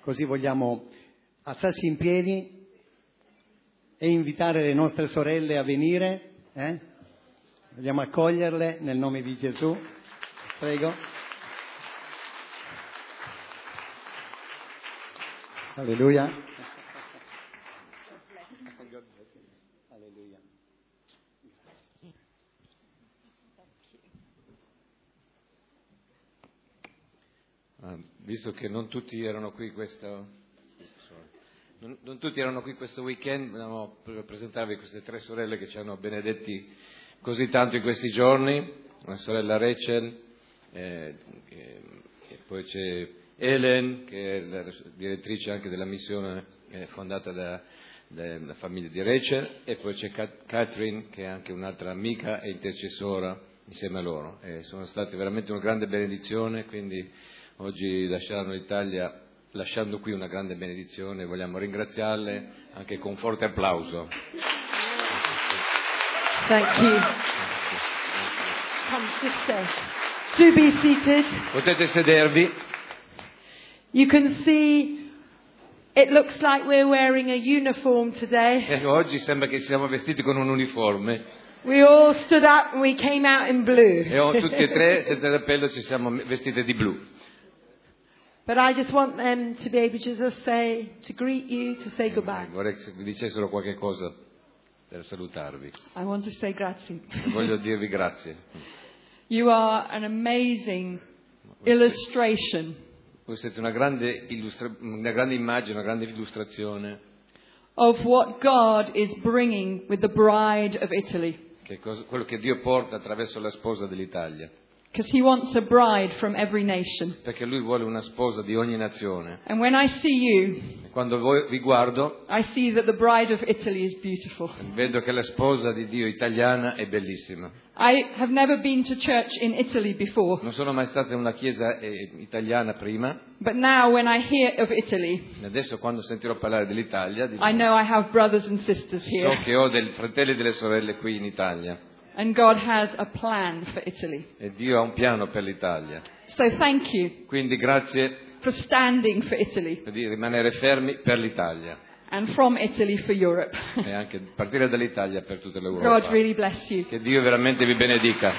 così vogliamo alzarsi in piedi e invitare le nostre sorelle a venire. Vogliamo accoglierle nel nome di Gesù. Prego. Alleluia. Alleluia. Visto che non tutti erano qui non tutti erano qui questo weekend, vogliamo presentarvi queste tre sorelle che ci hanno benedetti così tanto in questi giorni. La sorella Rachel, e poi c'è Helen, che è la direttrice anche della missione fondata dalla famiglia di Rachel, e poi c'è Catherine, che è anche un'altra amica e intercessora insieme a loro. Sono state veramente una grande benedizione, quindi oggi lasciarono l'Italia lasciando qui una grande benedizione. Vogliamo ringraziarle anche con forte applauso. Thank you. Come, sister. Do be seated. Potete sedervi. You can see it looks like we're wearing a uniform today. Oggi sembra che siamo vestiti con un uniforme. We all stood up and we came out in blue. E tutti e tre, senza cappello, ci siamo vestiti di blu. But I just want them to be able to just say, to greet you, to say goodbye. Vorrei che vi dicessero qualche cosa per salutarvi. I want to say grazie. Voglio dirvi grazie. You are an amazing illustration Voi siete una grande immagine, una grande illustrazione of what God is bringing with the bride of Italy. quello che Dio porta attraverso la sposa dell'Italia. Because he wants a bride from every nation. Perché lui vuole una sposa di ogni nazione. And when I see you, E quando vi guardo, I see that the bride of Italy is beautiful. vedo che la sposa di Dio italiana è bellissima. I have never been to church in Italy before. Non sono mai stata in una chiesa italiana prima. But now when I hear of Italy, Adesso quando sentirò parlare dell'Italia, I know I have brothers and sisters here. so che ho dei fratelli e delle sorelle qui in Italia. And God has a plan for Italy. E Dio ha un piano per l'Italia. So thank you Quindi grazie for standing for Italy per rimanere fermi per l'Italia. and from Italy for Europe. E anche partire dall'Italia per tutta l'Europa. God really bless you. Che Dio veramente vi benedica.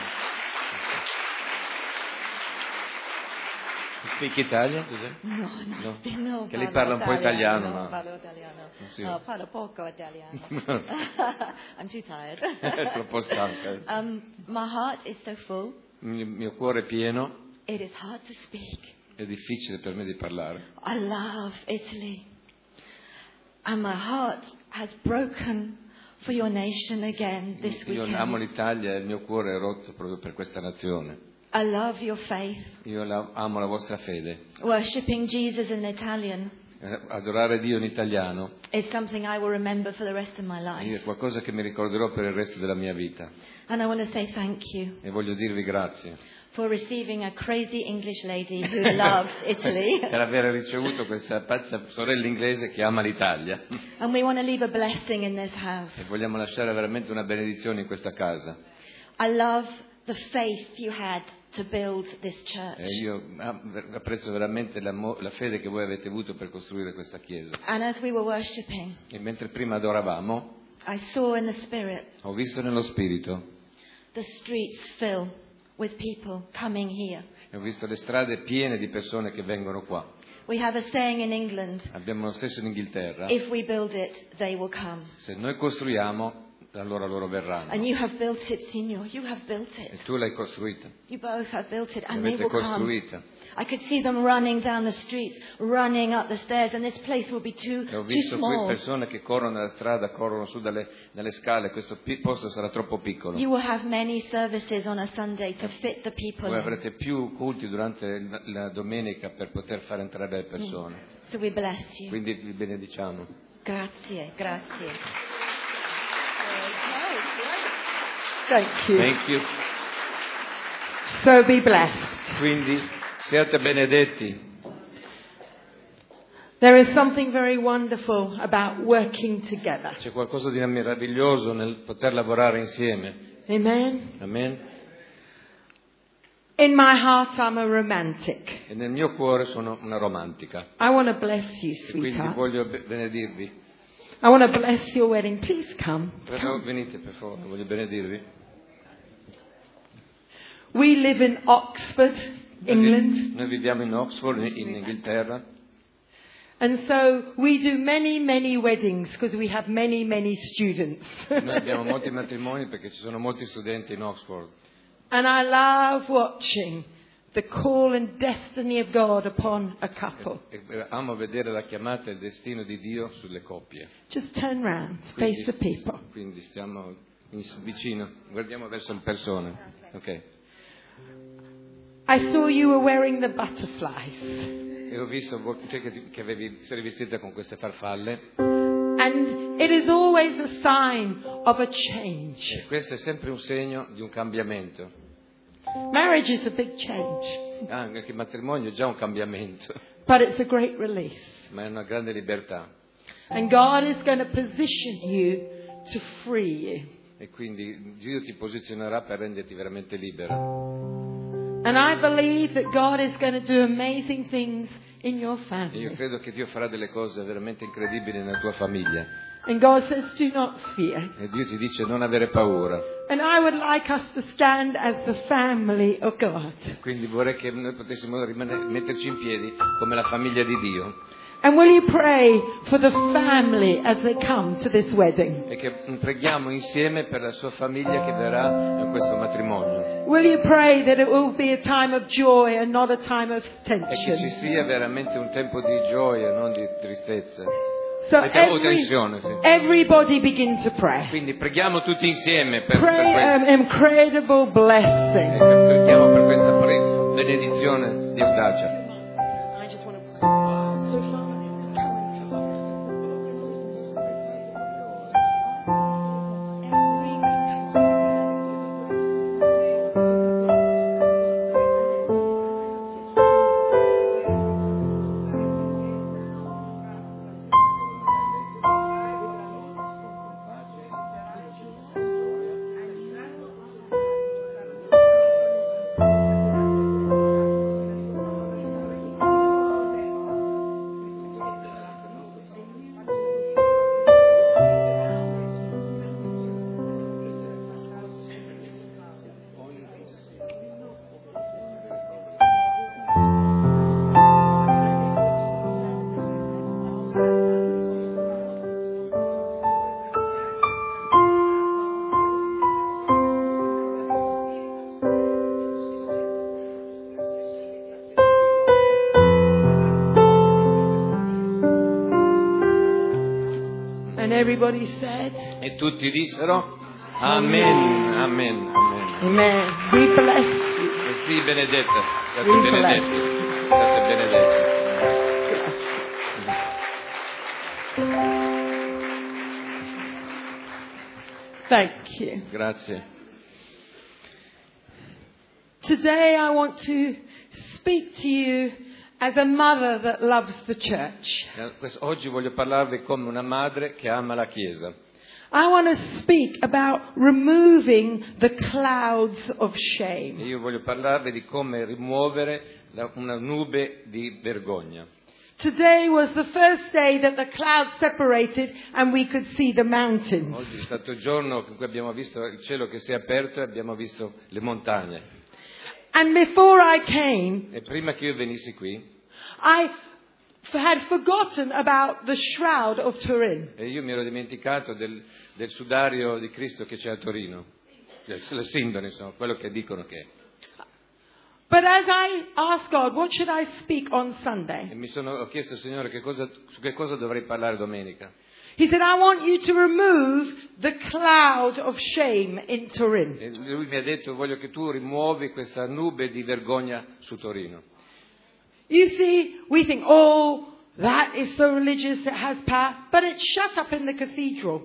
Speak Italian? No, Che lei parla un po' italiano, no, ma... parlo italiano. Sì. Parlo poco italiano. I'm too tired. È troppo stanca. My heart is so full. Il mio cuore è pieno, It is hard to speak. è difficile per me di parlare. I love Italy. And my heart has broken for your nation again this Io amo weekend. l'Italia e il mio cuore è rotto proprio per questa nazione. I love your faith. Io amo la vostra fede. Worshipping Jesus in Italian Adorare Dio in italiano is something I will remember for the rest of my è life. qualcosa che mi ricorderò per il resto della mia vita. And I want to say thank you E voglio dirvi grazie for receiving a crazy English lady who loves Italy. per aver ricevuto questa pazza sorella inglese che ama l'Italia. And we want to leave a blessing in this house. E vogliamo lasciare veramente una benedizione in questa casa. I love the faith you had to build this church. E io apprezzo veramente la fede che voi avete avuto per costruire questa chiesa. And as we were worshipping, E mentre prima adoravamo, I saw in the spirit ho visto nello spirito the streets fill with people coming here. e ho visto le strade piene di persone che vengono qua. We have a saying in England, Abbiamo lo stesso in Inghilterra. if we build it, they will come. Se noi costruiamo, allora loro verranno. And you have built it, Signor. You have built E it. tu l'hai costruita, You both have built it, and they l'avete will come. costruita. I could see them running down the streets, running up the stairs, and this place will be too E ho visto qui small. persone che corrono nella strada, corrono su dalle scale, questo posto sarà troppo piccolo. You will have many services on a Sunday to fit the people Voi in. avrete più culti durante la domenica per poter far entrare le persone. So we bless you. Quindi vi benediciamo. Grazie, grazie. Thank you. Thank you. So be blessed. Quindi siate benedetti. There is something very wonderful about working together. C'è qualcosa di meraviglioso nel poter lavorare insieme. Amen. Amen. In my heart, I'm a romantic. E nel mio cuore sono una romantica. I want to bless you, E quindi sweetheart. voglio benedirvi. I want to bless your wedding. Please come. Prego, venite per favore, voglio benedirvi. We live in Oxford, England. Noi viviamo in Oxford, in Inghilterra. And so we do many weddings because we have many students. Noi abbiamo molti matrimoni perché ci sono molti studenti in Oxford. And I love watching the call and destiny of God upon a couple. E amo vedere la chiamata e il destino di Dio sulle coppie. Just turn round, face the people. Quindi stiamo vicino, guardiamo verso le persone. Ok. I saw you were wearing the butterflies. E ho visto che sei vestita con queste farfalle. And it is always a sign of a change. E questo è sempre un segno di un cambiamento. Marriage is a big change, Anche il matrimonio è già un cambiamento, but it's a great release. ma è una grande libertà. And God is going to position you to free you. E quindi Dio ti posizionerà per renderti veramente libera. And I believe that God is going to do amazing things in your E io family. credo che Dio farà delle cose veramente incredibili nella tua famiglia. And God says, do not fear. E Dio ti dice non avere paura. And I would like us to stand as the family of God. Quindi vorrei che noi potessimo metterci in piedi come la famiglia di Dio. And will you pray for the family as they come to this wedding? E che preghiamo insieme per la sua famiglia che verrà in questo matrimonio. Will you pray that it will be a time of joy and not a time of E che ci tension? sia veramente un tempo di gioia, non di tristezza. So O tensione, sì. everybody begin to pray. Quindi preghiamo tutti insieme per Pray questo. an incredible blessing. Preghiamo per questa benedizione di Eudacia. I just want to pray. And everybody said, E tutti dissero Amen, Amen, Amen. Amen. We bless you. E sì, benedetta, siate We benedetti, siate benedetti. Thank you. Grazie. Today I want to speak to you as a mother that loves the church. Oggi voglio parlarvi come una madre che ama la Chiesa. I want to speak about removing the clouds of E shame. io voglio parlarvi di come rimuovere una nube di vergogna. Today was the first day that the clouds separated and we could see the mountains. Oggi è stato il giorno in cui abbiamo visto il cielo che si è aperto e abbiamo visto le montagne. And before I came, E prima che io venissi qui, I had forgotten about the shroud of Turin. e io mi ero dimenticato del sudario di Cristo che c'è a Torino, il simbolo, insomma, quello che dicono che è. But as I asked God, what should I speak on Sunday? E ho chiesto al Signore su che cosa dovrei parlare domenica. He said, I want you to remove the cloud of shame in Turin. E lui mi ha detto, voglio che tu rimuovi questa nube di vergogna su Torino. You see, we think, oh, that is so religious, it has power, but it's shut up in the cathedral.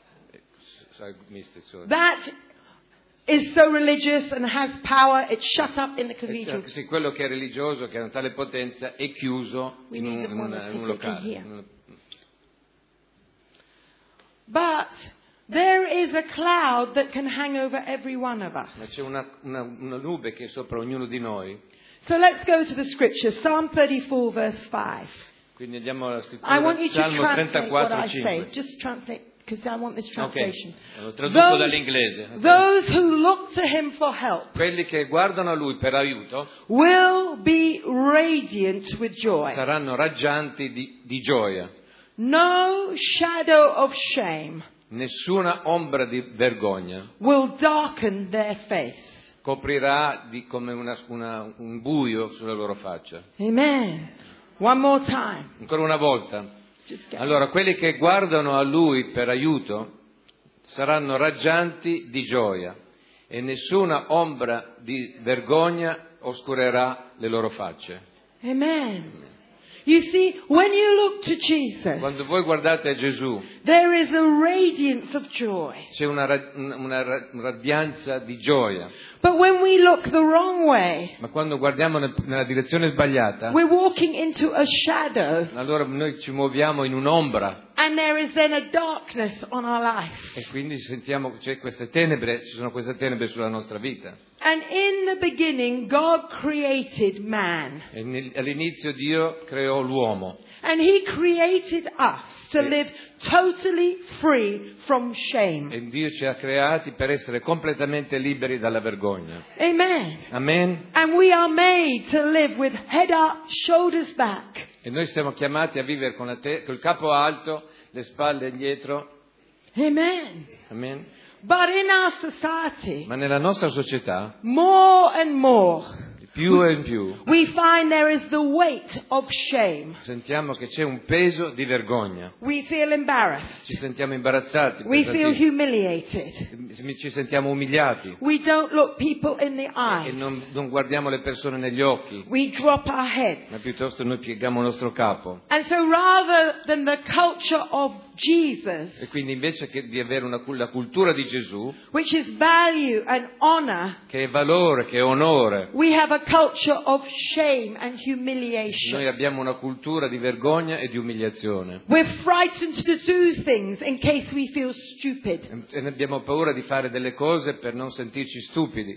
That is so religious and has power, it's shut up in the cathedral. Sì, quello che è religioso, che ha una tale potenza, è chiuso in un locale. But There is a cloud that can hang over every one of us. Ma c'è una nube che è sopra ognuno di noi. So let's go to the scripture, Psalm 34 verse 5. Quindi andiamo alla I scrittura, want you to Salmo translate what 34, I say. 5. Just translate, because I want this Ok, translation. lo traduco dall'inglese. Those who look to him for help Quelli che guardano a Lui per aiuto will be radiant with joy. saranno raggianti di gioia. No shadow of shame Nessuna ombra di vergogna will darken their face. coprirà come un buio sulla loro faccia. Amen. One more time. Ancora una volta. Just get Allora, quelli che guardano a Lui per aiuto saranno raggianti di gioia e nessuna ombra di vergogna oscurerà le loro facce. Amen. You see, when you look to Jesus, Quando voi guardate a Gesù, there is a radiance of joy. c'è una radianza di gioia, But when we look the wrong way, ma quando guardiamo nella direzione sbagliata, we're walking into a shadow, allora noi ci muoviamo in un'ombra and there is then a darkness on our life. e quindi sentiamo ci sono queste tenebre sulla nostra vita. And in the beginning, God created man. E all'inizio Dio creò l'uomo And He created us to live totally free from shame. e Dio ci ha creati per essere completamente liberi dalla vergogna. Amen. Amen? And we are made to live with head up, shoulders back. E noi siamo chiamati a vivere con col capo alto, le spalle indietro. Amen. Amen? But in our society, Ma nella nostra società, more and more, più e più, we find there is the weight of shame. sentiamo che c'è un peso di vergogna. We feel embarrassed. Ci sentiamo imbarazzati, We feel pesati, humiliated. ci sentiamo umiliati We don't look people in the e eye. non guardiamo le persone negli occhi, We drop our head. ma piuttosto noi pieghiamo il nostro capo. And so rather than the culture of Jesus, E quindi invece di avere la cultura di Gesù, which is value and honor, che è valore, che è onore, we have a culture of shame and noi humiliation. abbiamo una cultura di vergogna e di umiliazione. We're frightened to do things in case we feel stupid. E ne abbiamo paura di fare delle cose per non sentirci stupidi.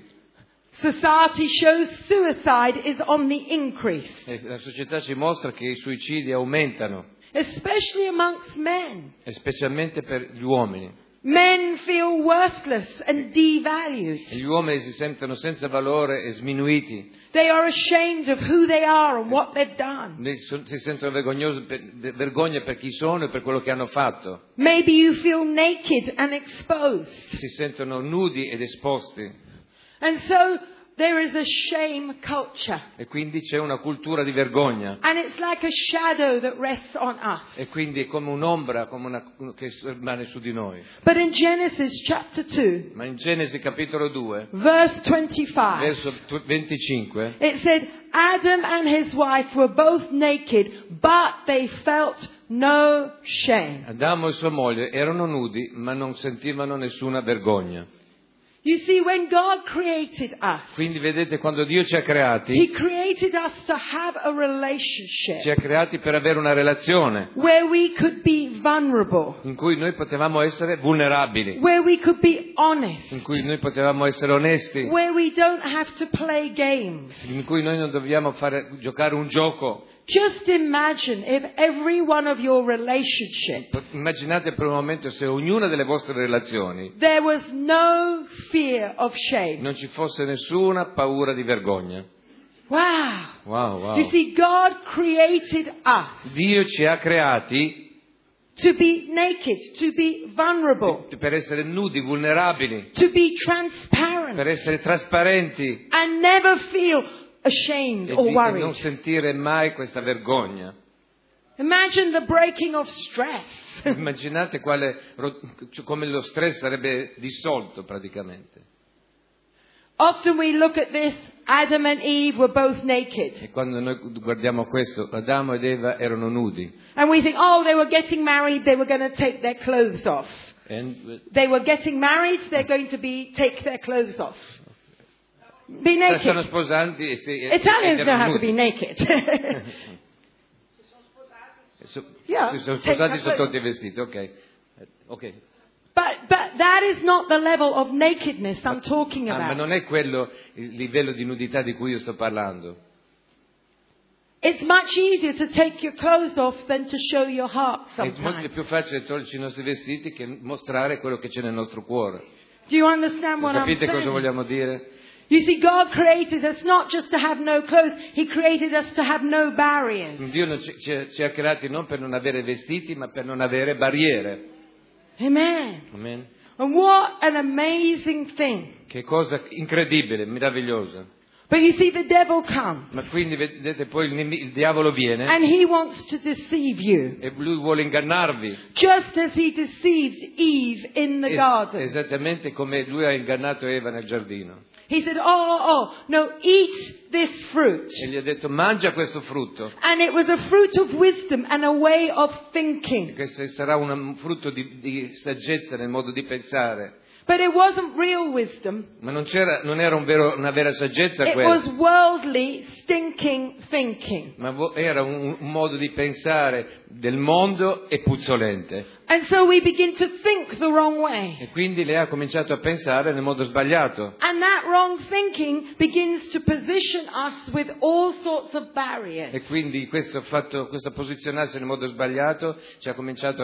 Society shows suicide is on the increase, E la società ci mostra che i suicidi aumentano, especially amongst men. e specialmente per gli uomini. Men feel worthless and devalued. E gli uomini si sentono senza valore e sminuiti. They are ashamed of who they are and what they've done. Si sentono vergogna per chi sono e per quello che hanno fatto. Maybe you feel naked and exposed. Si sentono nudi ed esposti. And so there is a shame culture. E quindi c'è una cultura di vergogna. And it's like a shadow that rests on us. E quindi è come un'ombra che rimane su di noi. But in Genesis chapter 2, Ma in Genesi capitolo 2, verse 25, verso 25, it said, Adam and his wife were both naked, but they felt no shame. Adamo e sua moglie erano nudi, ma non sentivano nessuna vergogna. You see, when God created us, Quindi vedete, quando Dio ci ha He creati created us to have a relationship ci ha creati per avere una relazione where we could be vulnerable, in cui noi potevamo essere vulnerabili, where we could be honest, in cui noi potevamo essere onesti, where we don't have to play games. in cui noi non dobbiamo giocare un gioco. Just imagine if every one of your relationships, Immaginate per un momento se ognuna delle vostre relazioni there was no fear of shame. non ci fosse nessuna paura di vergogna. Wow. Wow. You see, God created us Dio ci ha creati to be naked, to be vulnerable, per essere nudi, vulnerabili, to be transparent, per essere trasparenti and never feel ashamed e or di non worried. sentire mai questa vergogna. Imagine the breaking of stress. Immaginate come lo stress sarebbe dissolto praticamente. Often we look at this, Adam and Eve were both naked. E quando noi guardiamo questo, Adamo ed Eva erano nudi. And we think, oh, they were getting married, they were going to take their clothes off. They were getting married, they're going to take their clothes off. Be Stanno naked. sposando Italians know how to be naked. Si Yeah, sono take sposati their sotto clothes. i vestiti, ok. But that is not the level of nakedness I'm talking Ma about. non è quello il livello di nudità di cui io sto parlando. It's much easier to take your clothes off than to show your heart È molto sometimes. più facile toglierci i nostri vestiti che mostrare quello che c'è nel nostro cuore. Do you understand what I'm Capite cosa saying? vogliamo dire? You see, God created us not just to have no clothes, He created us to have no barriers. Dio non ci ha creati non per non avere vestiti, ma per non avere barriere. Amen. Amen. And what an amazing thing. Che cosa incredibile, meravigliosa. But you see, the devil comes Ma quindi vedete poi il diavolo viene and he wants to deceive you, e lui vuole ingannarvi. just as he deceived Eve in the garden. Esattamente come lui ha ingannato Eva nel giardino. He said, no, eat this fruit. E gli ha detto mangia questo frutto. And it was a fruit of wisdom and a way of thinking. Che sarà un frutto di saggezza nel modo di pensare. But it wasn't real wisdom. Ma non era una vera saggezza It quella. was worldly, stinking thinking. Ma era un modo di pensare del mondo e puzzolente. And so we begin to think the wrong way. E quindi lei ha cominciato a pensare nel modo sbagliato. And that wrong thinking begins to position us with all sorts of barriers. E quindi questo posizionarsi nel modo sbagliato ci ha cominciato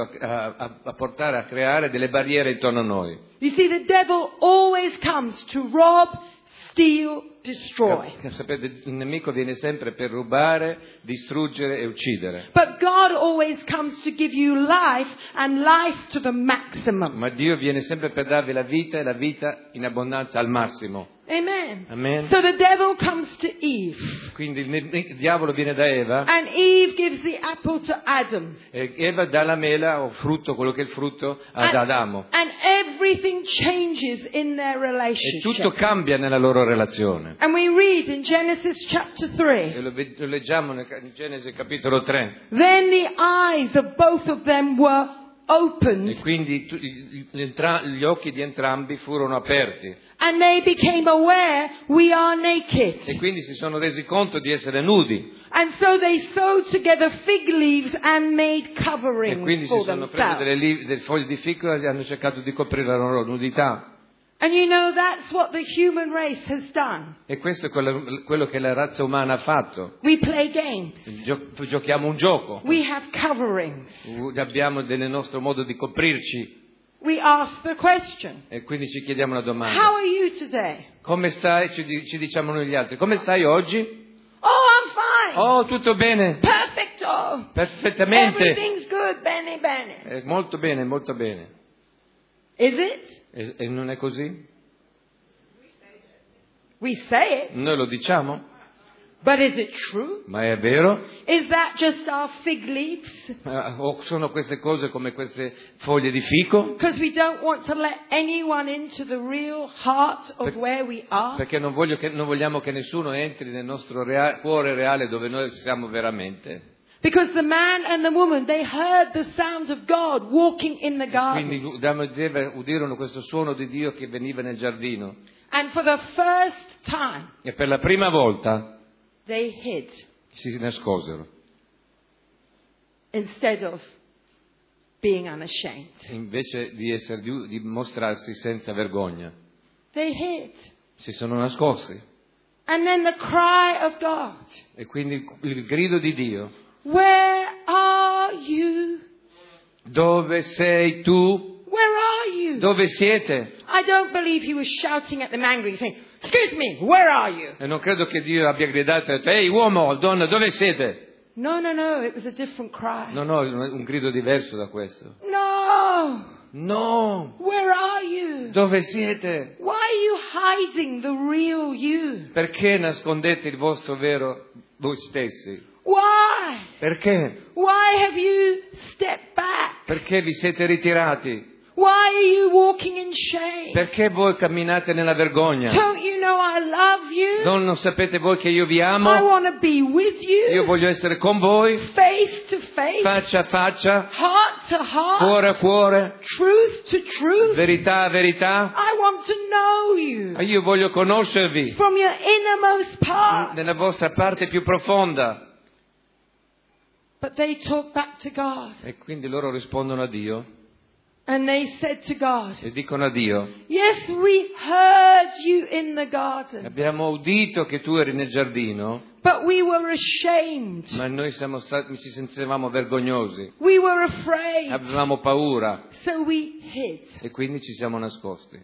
a portare a creare delle barriere intorno a noi. You see, the devil always comes to rob, steal, destroy. Sapete, il nemico viene sempre per rubare, distruggere e uccidere. But God always comes to give you life and life to the maximum. Ma Dio viene sempre per darvi la vita e la vita in abbondanza al massimo. Amen. Amen. So the devil comes to Eve. Quindi il diavolo viene da Eva And Eve gives the apple to Adam. e Eva dà la mela o frutto, quello che è il frutto, ad Adamo. And everything changes in their E relationship. tutto cambia nella loro relazione. And we read in Genesis chapter 3. E lo leggiamo in Genesi capitolo 3. Then the eyes of both of them were E opened, quindi gli occhi di entrambi furono aperti. and they became aware we are naked. E quindi si sono resi conto di essere nudi. And so they sewed together fig leaves and made E coverings quindi si for sono prese themselves. delle foglie di fico e hanno cercato di coprire la loro nudità. And you know, that's what the human race has done. E questo è quello che la razza umana ha fatto. We play games. Giochiamo un gioco. We have coverings. Abbiamo del nostro modo di coprirci. We ask the question, E quindi ci chiediamo la how domanda. are you today? Come stai? Ci diciamo noi gli altri. Come stai oggi? Oh, I'm fine. Oh, tutto bene. Perfecto. Perfettamente. Everything's good. Bene, bene. Molto bene, molto bene. Is it? E non è così? We say it. Noi lo diciamo? But is it true? Ma è vero? Is that just our fig leaves? O sono queste cose come queste foglie di fico? Because we don't want to let anyone into the real heart of where we are? Perché non vogliamo che nessuno entri nel nostro cuore reale dove noi siamo veramente. Because the man and the woman, they heard the sound of God walking in the garden. Quindi Adamo ed Eva udirono questo suono di Dio che veniva nel giardino. And for the first time, E per la prima volta they hid si nascosero. instead of being unashamed. Invece di mostrarsi senza vergogna. They hid. Si sono nascosti. And then the cry of God. E quindi il grido di Dio. Where are you? Dove sei tu? Where are you? Dove siete? I don't believe he was shouting at them angry, saying, excuse me, where are you? E non credo che Dio abbia gridato e detto, ehi uomo, donna, dove siete? No, it was a different cry. No, un grido diverso da questo. No! No! Where are you? Dove siete? Why are you hiding the real you? Perché nascondete il vostro vero voi stessi? Why? Perché? Why have you stepped back? Perché vi siete ritirati? Why are you walking in shame? Perché voi camminate nella vergogna? Don't you know I love you? Non sapete voi che io vi amo? I want to be with you. Io voglio essere con voi, Face to face. faccia a faccia, Heart to heart. cuore a cuore, Truth to truth. verità a verità. I want to know you. Io voglio conoscervi From your innermost part. nella vostra parte più profonda. But they talk back to God. E quindi loro rispondono a Dio. And they said to God, e dicono a Dio: yes, we heard you in the garden, abbiamo udito che tu eri nel giardino, but we were ashamed. ma noi ci sentivamo vergognosi, We were afraid. avevamo paura So we hid. e quindi ci siamo nascosti.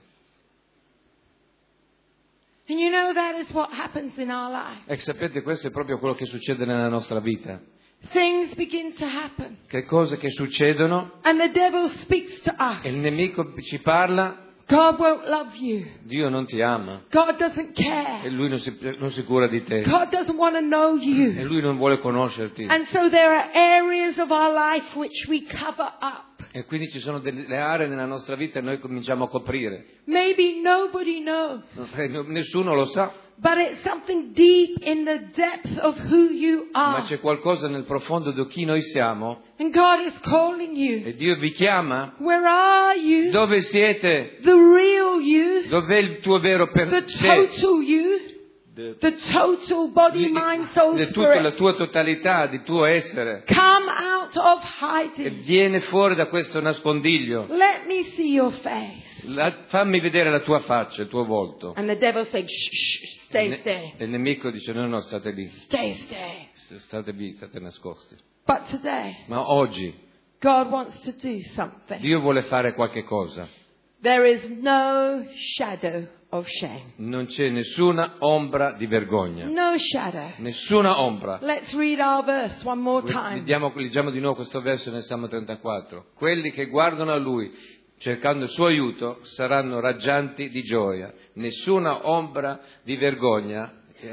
And you know that is what happens in our life. E sapete, questo è proprio quello che succede nella nostra vita. Things begin to happen. Che cose che succedono And the devil speaks to us. e il nemico ci parla: God won't love you. Dio non ti ama God doesn't e care. Lui non si cura di te God doesn't want to know e you. Lui non vuole conoscerti. And so there are areas of our life which we cover up. E quindi ci sono delle aree nella nostra vita e noi cominciamo a coprire. Maybe nobody knows, Nessuno lo sa, but it's something deep in the depth of who you ma are. c'è qualcosa nel profondo di chi noi siamo And God is calling you. e Dio vi chiama. Where are you? Dove siete? The real you. Dov'è il tuo vero The sé? total you. The total body, mind, soul, Tutta la spirit. tua totalità, di tuo essere. Come out of E hiding. viene fuori da questo nascondiglio. Let me see your face. Fammi vedere la tua faccia, il tuo volto. And the devil says, shh, shh, stay, stay. E il nemico dice: no, state lì, Stay, stay. state lì, state nascosti. But today, Ma oggi God wants to do something. Dio vuole fare qualche cosa. There is no shadow of shame. Non c'è nessuna ombra di vergogna. No shadow. Nessuna ombra. Let's read our verse one more time. Leggiamo di nuovo questo verso nel Salmo 34. Quelli che guardano a Lui, cercando il suo aiuto, saranno raggianti di gioia. Nessuna ombra di vergogna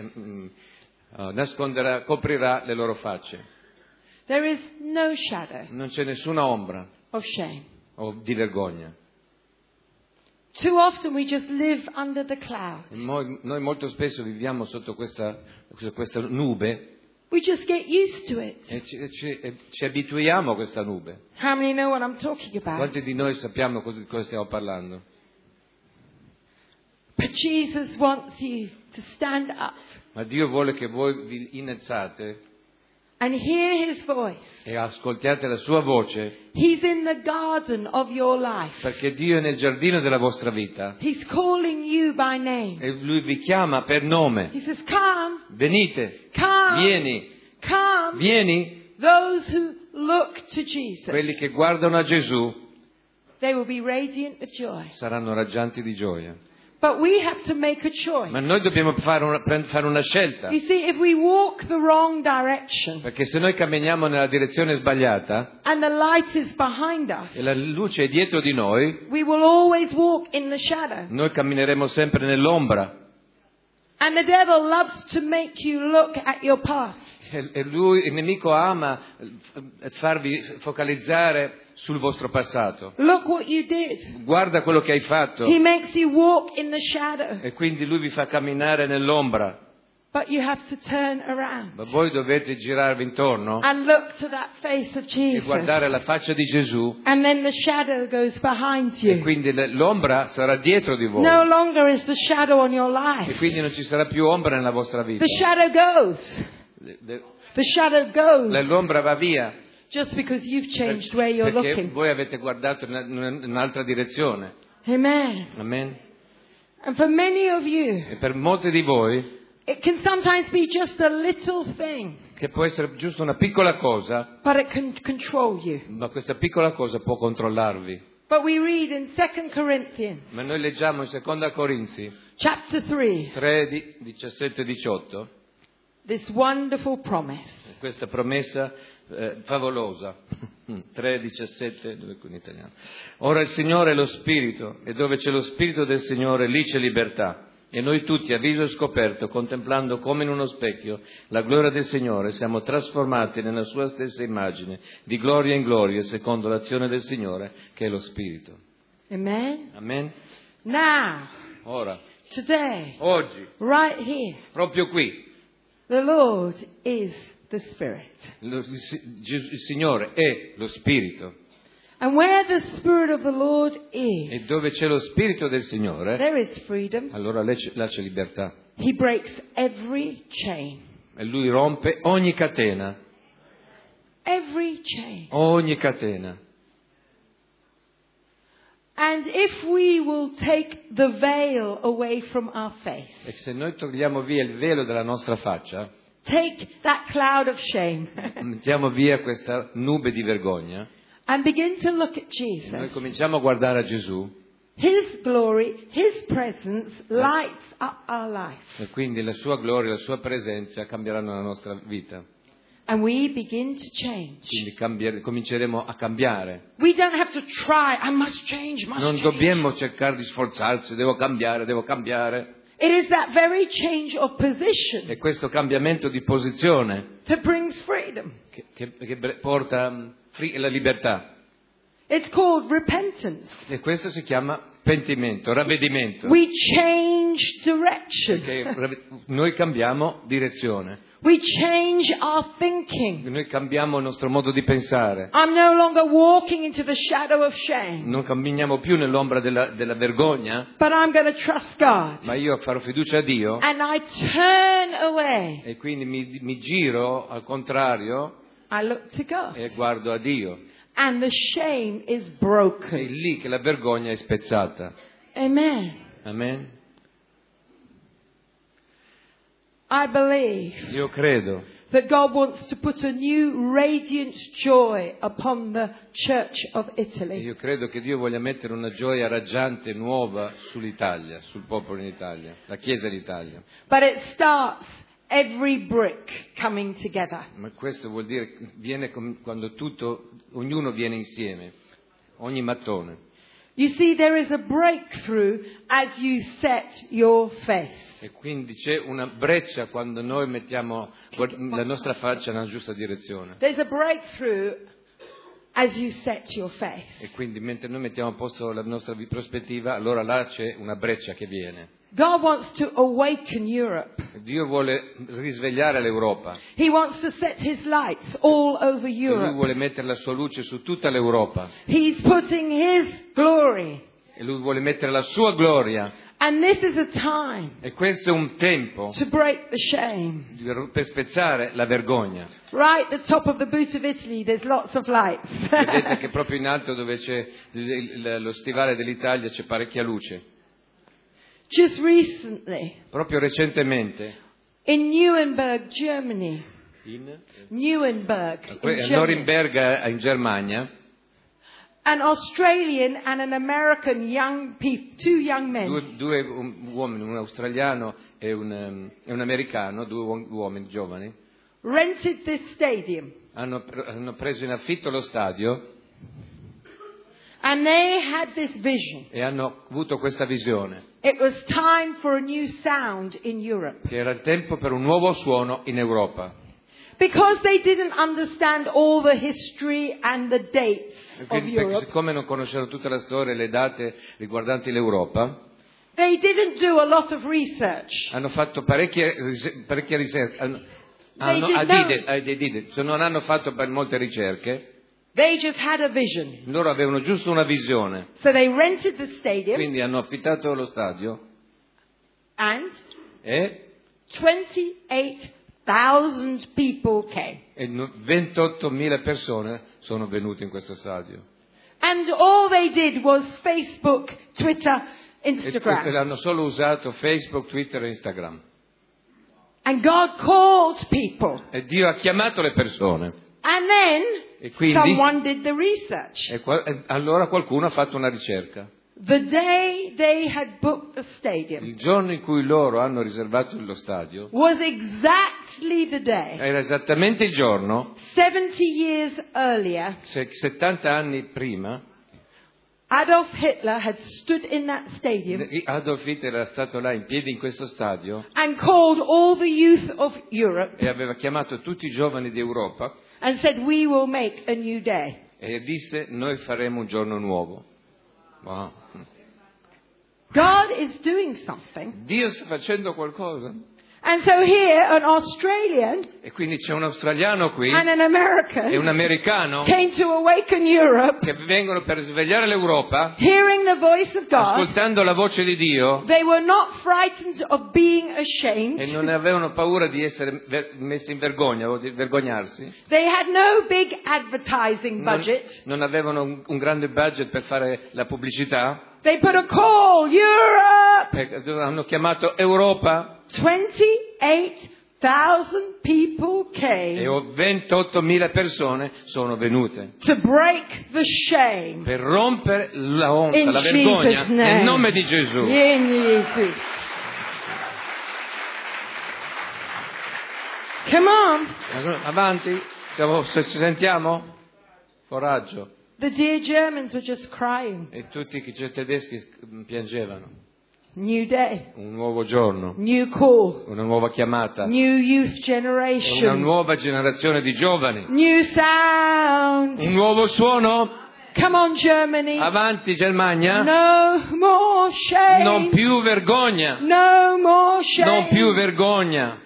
coprirà le loro facce. There is no shadow Non c'è nessuna ombra of shame. di vergogna. Too often we just live under the clouds. Noi molto spesso viviamo sotto questa nube We just get used to it. e ci abituiamo a questa nube. How many know what I'm talking about? Quanti di noi sappiamo di cosa stiamo parlando? But Jesus wants you to stand up Ma Dio vuole che voi vi innalzate and hear His voice. e ascoltiate la sua voce, He's in the garden of your life. perché Dio è nel giardino della vostra vita He's calling you by name. e Lui vi chiama per nome. He says, come, Venite, come, vieni, come. vieni. Those who look to Jesus, Quelli che guardano a Gesù they will be radiant of joy. saranno raggianti di gioia. But we have to make a choice. Ma noi dobbiamo fare una scelta, You see, if we walk the wrong direction perché se noi camminiamo nella direzione sbagliata and the light is behind us, e la luce è dietro di noi, we will always walk in the shadow. noi cammineremo sempre nell'ombra. And the devil loves to make you look at your past. E lui, il nemico, ama farvi focalizzare sul vostro passato. Look what you did. Guarda quello che hai fatto. He makes you walk in the shadow. E quindi lui vi fa camminare nell'ombra. But you have to turn around Ma voi dovete girarvi intorno and look to that face of e Jesus. guardare la faccia di Gesù. And then the shadow goes behind E you. quindi l'ombra sarà dietro di voi. No longer is the shadow on your E life. quindi non ci sarà più ombra nella vostra vita. The shadow goes. The shadow goes. L'ombra va via. Just because you've changed where you're Perché looking. voi avete guardato in un'altra direzione. Amen. Amen. And for many of you, E per molti di voi, it can sometimes be just a little thing, che può essere giusto una piccola cosa, but it can control you. ma questa piccola cosa può controllarvi. But we read in 2 Corinthians, Ma noi leggiamo in Seconda Corinzi chapter 3, 3, 17 e 18, this wonderful promise. questa promessa favolosa. 3, 17, dove in italiano. Ora il Signore è lo Spirito, e dove c'è lo Spirito del Signore, lì c'è libertà. E noi tutti, a viso scoperto, contemplando come in uno specchio la gloria del Signore, siamo trasformati nella sua stessa immagine, di gloria in gloria, secondo l'azione del Signore, che è lo Spirito. Amen. Amen? Now, Ora, today, oggi, right here, proprio qui, the Lord is the Spirit. il Signore è lo Spirito. And where the Spirit of the Lord is, E dove c'è lo Spirito del Signore, there is freedom. allora là c'è libertà. He breaks every chain. E Lui rompe ogni catena. Every chain. Ogni catena. And if we will take the veil away from our face, E se noi togliamo via il velo dalla nostra faccia, take that cloud of shame mettiamo via questa nube di vergogna, and begin to look at noi Jesus, cominciamo a guardare a Gesù, His glory, His presence lights up our life. e quindi la sua gloria, la sua presenza cambieranno la nostra vita. And we begin to change. Quindi cominceremo a cambiare. We don't have to try, I must change, must Non change. dobbiamo cercare di sforzarci, devo cambiare. It is that very change of position E questo cambiamento di posizione that brings freedom. che porta la libertà. It's called repentance. E questo si chiama pentimento, ravvedimento. We change direction. Perché noi cambiamo direzione. We change our thinking. Noi cambiamo il nostro modo di pensare. I'm no longer walking into the shadow of shame, Non camminiamo più nell'ombra della vergogna, but I'm going to trust God. ma io farò fiducia a Dio And I turn away. e quindi mi giro al contrario I look to God. e guardo a Dio. And the shame is È broken. lì che la vergogna è spezzata. Amen. Amen? I believe Io credo that God wants to put a new radiant joy upon the Church of Italy. Io credo che Dio voglia mettere una gioia raggiante nuova sull'Italia, sul popolo in Italia, la Chiesa d'Italia. But it starts every brick coming together. Ma questo vuol dire che viene quando ognuno viene insieme, ogni mattone. You see, there is a breakthrough as you set your face. E quindi c'è una breccia quando noi mettiamo la nostra faccia nella giusta direzione. There's a breakthrough as you set your face. E quindi mentre noi mettiamo a posto la nostra prospettiva, allora là c'è una breccia che viene. God wants to awaken Europe. Dio vuole risvegliare l'Europa. He wants to set His lights all over E Lui Europe. vuole mettere la sua luce su tutta l'Europa. He's putting His glory. E Lui vuole mettere la sua gloria. And this is a time E questo è un tempo to break the shame. per spezzare la vergogna. Right at the top of the boot of Italy, there's lots of lights. Vedete che proprio in alto dove c'è lo stivale dell'Italia c'è parecchia luce. Just recently, Proprio recentemente, in Nuremberg, Germany, Nuremberg, in a Germany, Norimberga in Germania, an Australian and an American two young men, due uomini, un australiano e un americano, due uomini giovani, rented this stadium. hanno preso in affitto lo stadio And they had this vision. e hanno avuto questa visione, It was time for a new sound in Europe. che era il tempo per un nuovo suono in Europa. Because they didn't understand all the history and the dates of Perché Europe, siccome non conoscevano tutta la storia e le date riguardanti l'Europa, they didn't do a lot of research. hanno fatto parecchie ricerche, non hanno fatto molte ricerche, They just had a vision. loro avevano giusto una visione, So they rented the stadium quindi hanno affittato lo stadio and e 28,000 people came. 28.000 persone sono venute in questo stadio. And all they did was Facebook, Twitter, E Instagram. hanno solo usato Facebook, Twitter e Instagram. And God called people. E Dio ha chiamato le persone. And then E quindi someone did the research. e allora qualcuno ha fatto una ricerca. The day they had booked the stadium Il giorno in cui loro hanno riservato lo stadio was exactly the day, era esattamente il giorno, 70 years earlier, 70 anni prima, Adolf Hitler had stood in that stadium Adolf Hitler era stato là in piedi in questo stadio and called all the youth of Europe e aveva chiamato tutti i giovani d'Europa and said, "We will make a new day." e disse: noi faremo un giorno nuovo. Wow. God is doing something, Dio sta facendo qualcosa And so here an Australian E quindi c'è un australiano qui and an American e un americano came to awaken Europe, che vengono per svegliare l'Europa, hearing the voice of God. ascoltando la voce di Dio, They were not frightened of being ashamed. e non avevano paura di essere messi in vergogna o di vergognarsi. They had no big advertising budget. Non avevano un grande budget per fare la pubblicità. They put a call, Europe! Hanno chiamato Europa 28,000 people came e 28.000 persone sono venute to break the shame. per rompere la onta, In la vergogna, Jesus' name. nel nome di Gesù. In Jesus. Come on. Avanti, ci sentiamo? Coraggio. The dear Germans were just crying. E tutti i tedeschi piangevano. New day. Un nuovo giorno, New call. una nuova chiamata, New youth una generation. nuova generazione di giovani, New sound. un nuovo suono. Come on, Germany. Avanti Germania, No more shame. non più vergogna, No more shame. non più vergogna.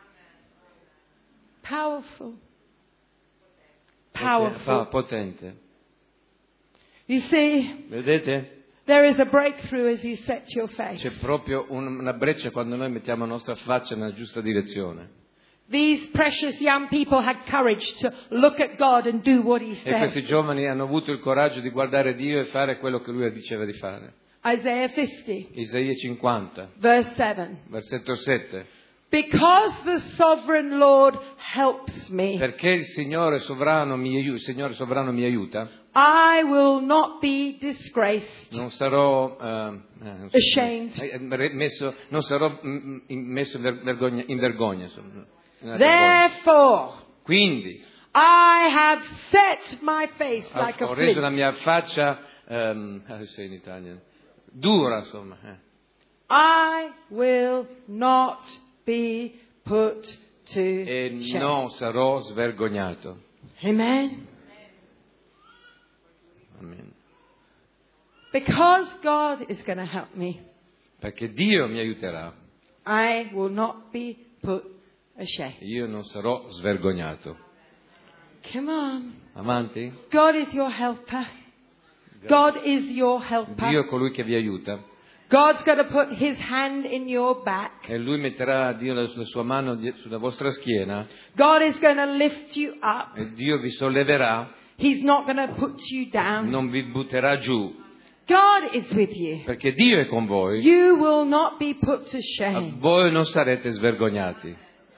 Powerful. Powerful. Potente. You see, Vedete? there is a breakthrough as you set your face. C'è proprio una breccia quando noi mettiamo la nostra faccia nella giusta direzione. These precious young people had courage to look at God and do what He E questi said. giovani hanno avuto il coraggio di guardare Dio e fare quello che Lui diceva di fare. Isaiah 50, Isaia 50, verse 7. versetto 7. Because the sovereign Lord helps me, Perché il Signore sovrano mi aiuta, I will not be disgraced, non sarò ashamed. non sarò messo in vergogna. Insomma, nella vergogna. Therefore, Quindi I have set my face like ho a reso la flint. mia faccia in Italia, dura, insomma. I will not be put to E shame. non sarò svergognato. Amen. Amen. Because God is going to help me, Perché Dio mi aiuterà, I will not be put ashamed. io non sarò svergognato. Come on. Avanti? God is your helper. God is your helper. Dio è colui che vi aiuta. God's going to put His hand in your back. E Lui metterà Dio la sua mano sulla vostra schiena God is going to lift you up. e Dio vi solleverà, He's not going to put you down. non vi butterà giù, God is with you. perché Dio è con voi. You will not be put to shame. Voi non sarete svergognati.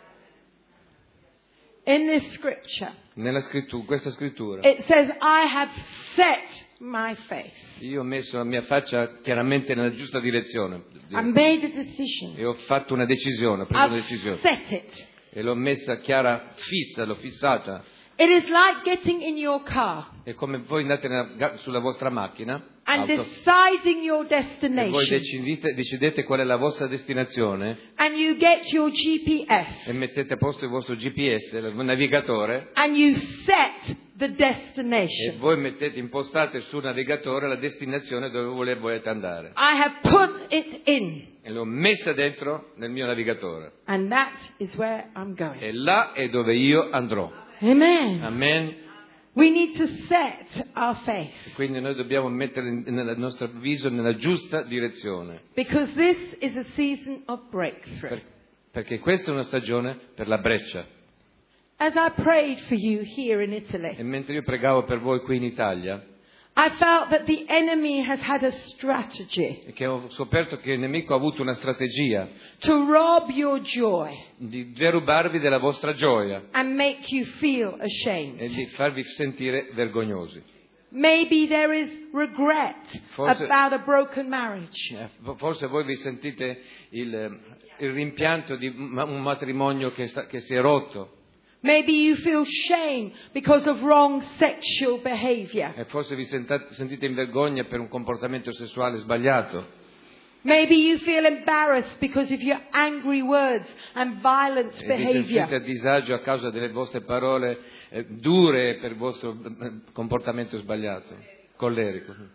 In this scripture, Questa scrittura, it says, I have set my face. io ho messo la mia faccia chiaramente nella giusta direzione I made a decision. e ho fatto una decisione, ho preso una I've decisione set it. e l'ho messa chiara, fissa, l'ho fissata. It is like getting in your car È come voi andate sulla vostra macchina, and auto, deciding your e voi destination. decidete qual è la vostra destinazione And you get your GPS. e mettete a posto il vostro GPS, il navigatore, And you set the e destination. voi impostate sul navigatore la destinazione dove volete andare. I have put it in. E l'ho messa dentro nel mio navigatore. And that is where I'm going. E là è dove io andrò. Amen. Amen. We need to set our face. Quindi noi dobbiamo mettere il nostro viso nella giusta direzione. Because this is a season of breakthrough. Perché questa è una stagione per la breccia. As I prayed for you here in E Italy, mentre io pregavo per voi qui in Italia, I felt that the enemy has had a strategy e che ho scoperto che il nemico ha avuto una strategia to rob your joy di derubarvi della vostra gioia and make you feel e ashamed. di farvi sentire vergognosi. Maybe there is regret Forse- about a broken marriage. Forse voi vi sentite il rimpianto di un matrimonio che si è rotto. Maybe you feel shame because of wrong sexual behavior. E forse vi sentite in vergogna per un comportamento sessuale sbagliato. Maybe you feel embarrassed because of your angry words and violent E vi sentite a behavior. disagio a causa delle vostre parole dure per il vostro comportamento sbagliato, collerico.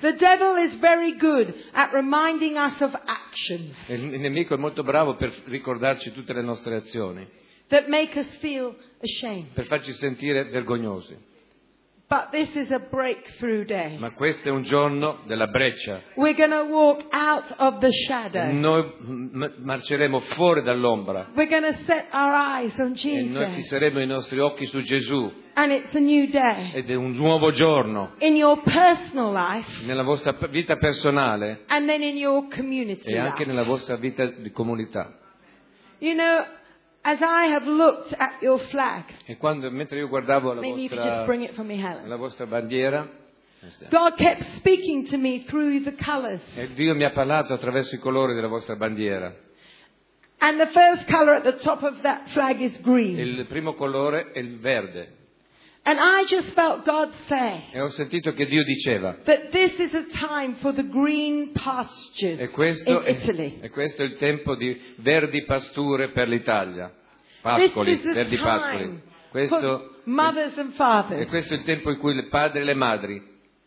The devil is very good at reminding us of actions. Il nemico è molto bravo per ricordarci tutte le nostre azioni, That make us feel ashamed. per farci sentire vergognosi. But this is a breakthrough day. Ma questo è un giorno della breccia. We're going to walk out of the shadow. Noi marceremo fuori dall'ombra We're going to set our eyes on e noi Jesus. fisseremo i nostri occhi su Gesù. And it's a new day. Ed è un nuovo giorno In your personal life nella vostra vita personale and then in your community e anche life. nella vostra vita di comunità. You know, as I have looked at your flag, E mentre io guardavo maybe you could just bring it for me, Helen. la vostra bandiera, God kept speaking to me through the colors. e Dio mi ha parlato attraverso i colori della vostra bandiera. And the first color at the top of that flag is green. Il primo colore è il verde. And I just felt God say E ho sentito che Dio diceva, that this is a time for the green pastures e questo in Italy. è il tempo di verdi pasture per l'Italia. Pascoli, This is a verdi pascoli. time Questo, for mothers and e fathers. questo è il tempo in cui i padri e le madri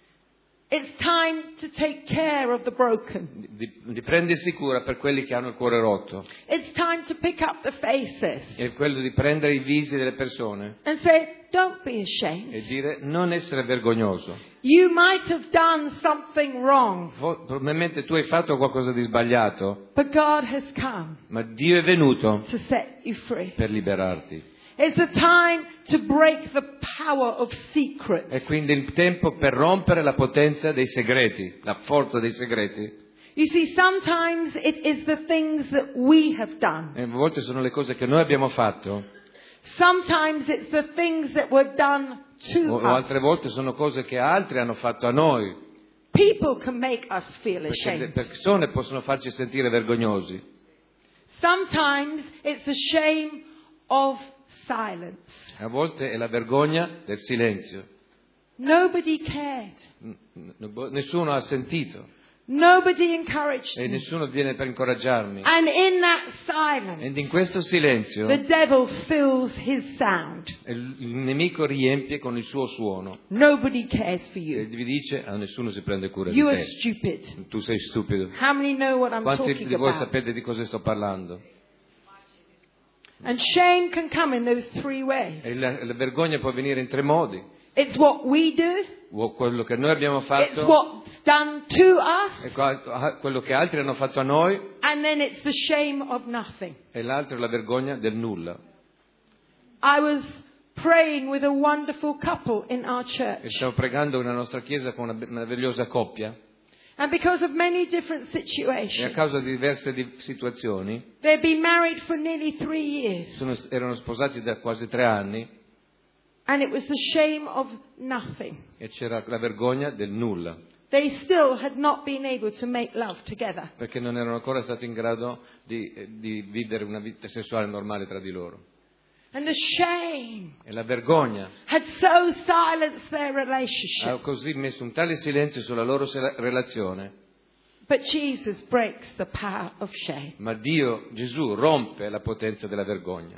It's time to take care of the broken. di prendersi cura per quelli che hanno il cuore rotto. It's time to pick up the faces È quello di prendere i visi delle persone and say, don't be e ashamed. dire non essere vergognoso. You might have done something wrong, Probabilmente tu hai fatto qualcosa di sbagliato, but God has come ma Dio è venuto to set you free. per liberarti. It's a time to break the power of secrets. È quindi il tempo per rompere la potenza dei segreti, la forza dei segreti. You see, sometimes it is the things that we have done. E a volte sono le cose che noi abbiamo fatto, Sometimes it's the things that were done to o us. altre volte sono cose che altri hanno fatto a noi. People can make us feel Perché le ashamed. persone possono farci sentire vergognosi. Sometimes it's the shame of silence. A volte è la vergogna del silenzio. Nobody cared. Nessuno ha sentito Nobody encouraged e me. nessuno viene per incoraggiarmi. And in that silence, Ed in questo silenzio the devil fills his sound. il nemico riempie con il suo suono Nobody cares for e you. vi dice nessuno si prende cura di You are te. stupid. Tu sei stupido. How many know what I'm Quanti talking di voi about? sapete di cosa sto parlando? And shame can come in those three ways. E la vergogna può venire in tre modi. It's what we do. O quello che noi abbiamo It's fatto, what's done to us. e quello che altri hanno fatto a noi, And then it's the shame of nothing. e l'altro è la vergogna del nulla. I was praying with a wonderful couple in our E church. stavo pregando nella nostra chiesa con una meravigliosa coppia, And because of many different e a situations, causa di diverse situazioni, they'd been married for nearly 3 years. erano sposati da quasi 3 anni, And it was the shame of nothing. e c'era la vergogna del nulla, They still had not been able to make love together. perché non erano ancora stati in grado di vivere una vita sessuale normale tra di loro. And the shame E la vergogna had so silenced their ha relationship. così messo un tale silenzio sulla loro relazione. But Jesus breaks the power of shame. Ma Gesù rompe la potenza della vergogna.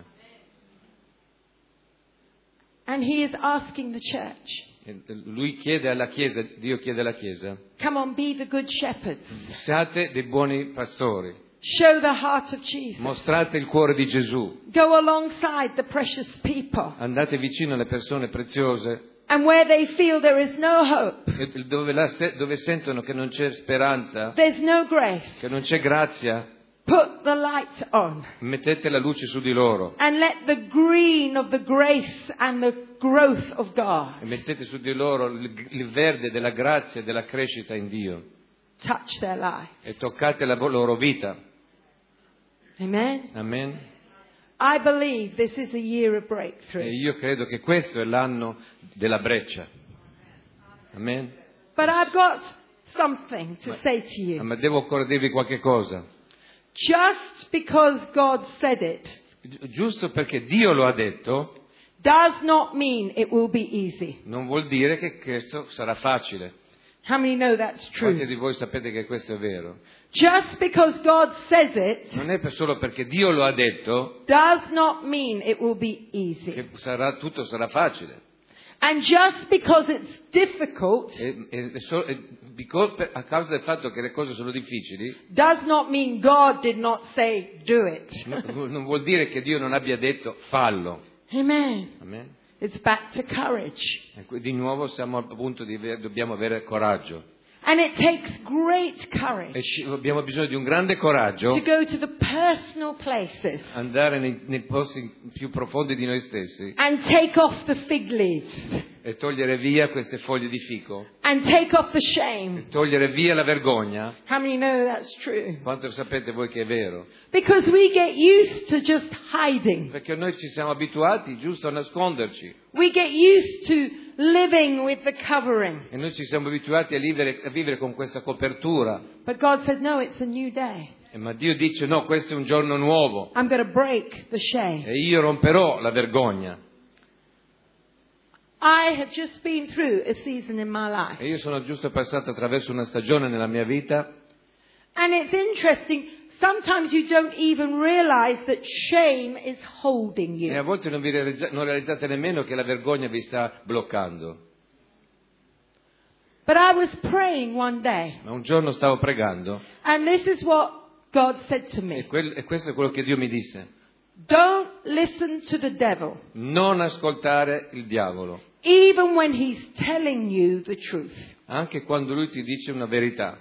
And he is asking the church, E Lui chiede alla Chiesa, Dio chiede alla Chiesa, come on, be the good shepherds. siate dei buoni pastori, Show the heart of Jesus. mostrate il cuore di Gesù, Go alongside the precious people. andate vicino alle persone preziose, And where they feel there is no hope, e dove sentono che non c'è speranza, there's no grace, che non c'è grazia, put the light on. mettete la luce su di loro And let the green of the grace and the growth of God e mettete su di loro il verde della grazia e della crescita in Dio touch their life. e toccate la loro vita. Amen. Amen. I believe this is a year of E breakthrough. io credo che questo è l'anno della breccia. Amen. But I've got something to say to you. Ma devo ancora dirvi qualche cosa. Just because God said it Giusto perché Dio lo ha detto, does not mean it will be easy. non vuol dire che questo sarà facile. How many know that's Quanti true? di voi sapete che questo è vero? Just because God says it Non è solo perché Dio lo ha detto does not mean it will be easy. che tutto sarà facile. And just because it's difficult a causa del fatto che le cose sono difficili, does not mean God did not say do it. non vuol dire che Dio non abbia detto fallo. Amen. Amen. It's back to courage. E di nuovo siamo al punto dobbiamo avere coraggio. And it takes great courage Abbiamo bisogno di un grande coraggio to go to the personal places andare nei posti più profondi di noi stessi and take off the fig leaves e togliere via queste foglie di fico and take off the shame. e togliere via la vergogna. How many know that's true? Quanto sapete voi che è vero? Because we get used to just hiding. Perché noi ci siamo abituati giusto a nasconderci We get used to living with the covering. e noi ci siamo abituati a vivere con questa copertura. But God said, no, it's a new day. Ma Dio dice no, questo è un giorno nuovo I'm going to break the shame. e io romperò la vergogna. I have just been through a season in my life. E io sono giusto passato attraverso una stagione nella mia vita. And it's interesting, sometimes you don't even realize that shame is holding E a you. volte non realizzate nemmeno che la vergogna vi sta bloccando. But I was praying one day, Ma un giorno stavo pregando and this is what God said to me. e questo è quello che Dio mi disse. Don't listen to the devil, Non ascoltare il diavolo, even when he's telling you the truth. anche quando lui ti dice una verità.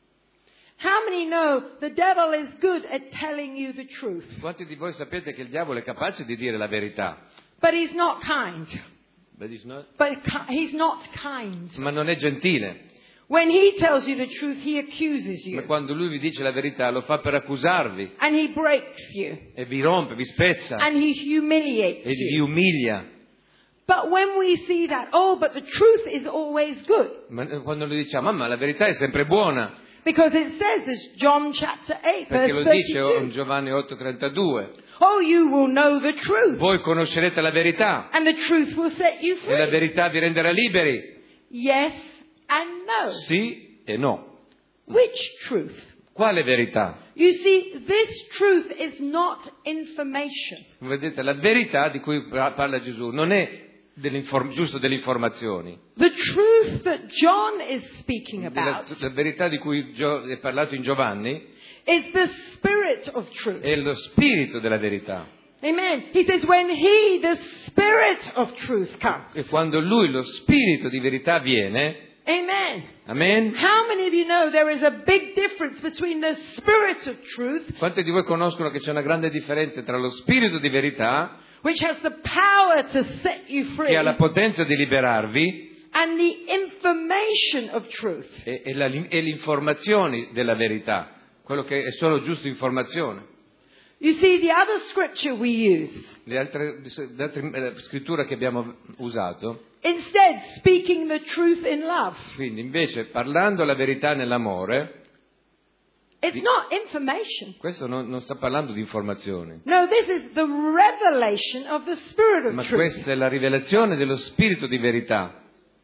How many know the devil is good at telling you the truth? Quanti di voi sapete che il diavolo è capace di dire la verità? But he's not kind. He's not kind. Ma non è gentile. When he tells you the truth, he accuses Ma you. quando lui vi dice la verità lo fa per accusarvi And he breaks you. e vi rompe, vi spezza And he humiliates e vi you. umilia. But when we see that, oh, but the truth is always good. Ma quando lui dice mamma la verità è sempre buona, Because it says, as John chapter 8, perché lo verse dice 32, in Giovanni 8,32, oh, you will know the truth. voi conoscerete la verità And the truth will set you e la free. verità vi renderà liberi. Yes and no. Sì e no. Which truth? Quale verità? You see, this truth is not information. Vedete, la verità di cui parla Gesù non è giusto delle informazioni. The truth that John is speaking about La verità di cui è parlato in Giovanni is the spirit of truth. è lo spirito della verità. Amen. He says, when he, the spirit of truth, comes. E quando lui, lo spirito di verità, viene, Amen. amen. How many of you know there is a big difference between the spirit of truth, Quanti di voi conoscono che c'è una grande differenza tra lo spirito di verità, which has the power to set you free, che ha la potenza di liberarvi, and the information of truth? e le informazioni della verità, quello che è solo giusto informazione. You see, the other scripture we use, Le altre scritture che abbiamo usato, instead speaking the truth in love, quindi invece parlando la verità nell'amore, it's not information. questo non sta parlando di informazioni, No, this is the revelation of the spirit of ma truth. questa è la rivelazione dello spirito di verità.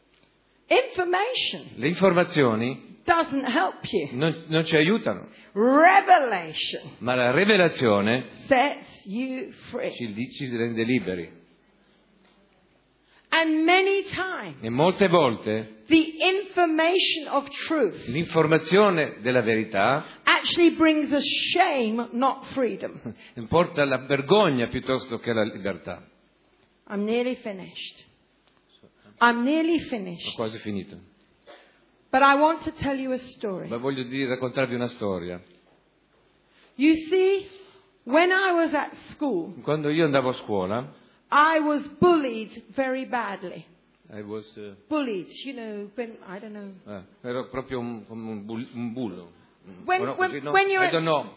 Information Le informazioni doesn't help you. non ci aiutano, Revelation ma la rivelazione sets you free. ci rende liberi. And many times, E molte volte the information of truth l'informazione della verità actually brings us shame, not freedom. porta la vergogna piuttosto che la libertà. I'm nearly finished. I'm nearly Ho finished. quasi finito. But I want to tell you a story. Ma voglio raccontarvi una storia. You see, when I was at school, Quando io andavo a scuola, I was bullied very badly. ero Bullied, I don't know. proprio come un bullo. When you're I don't know.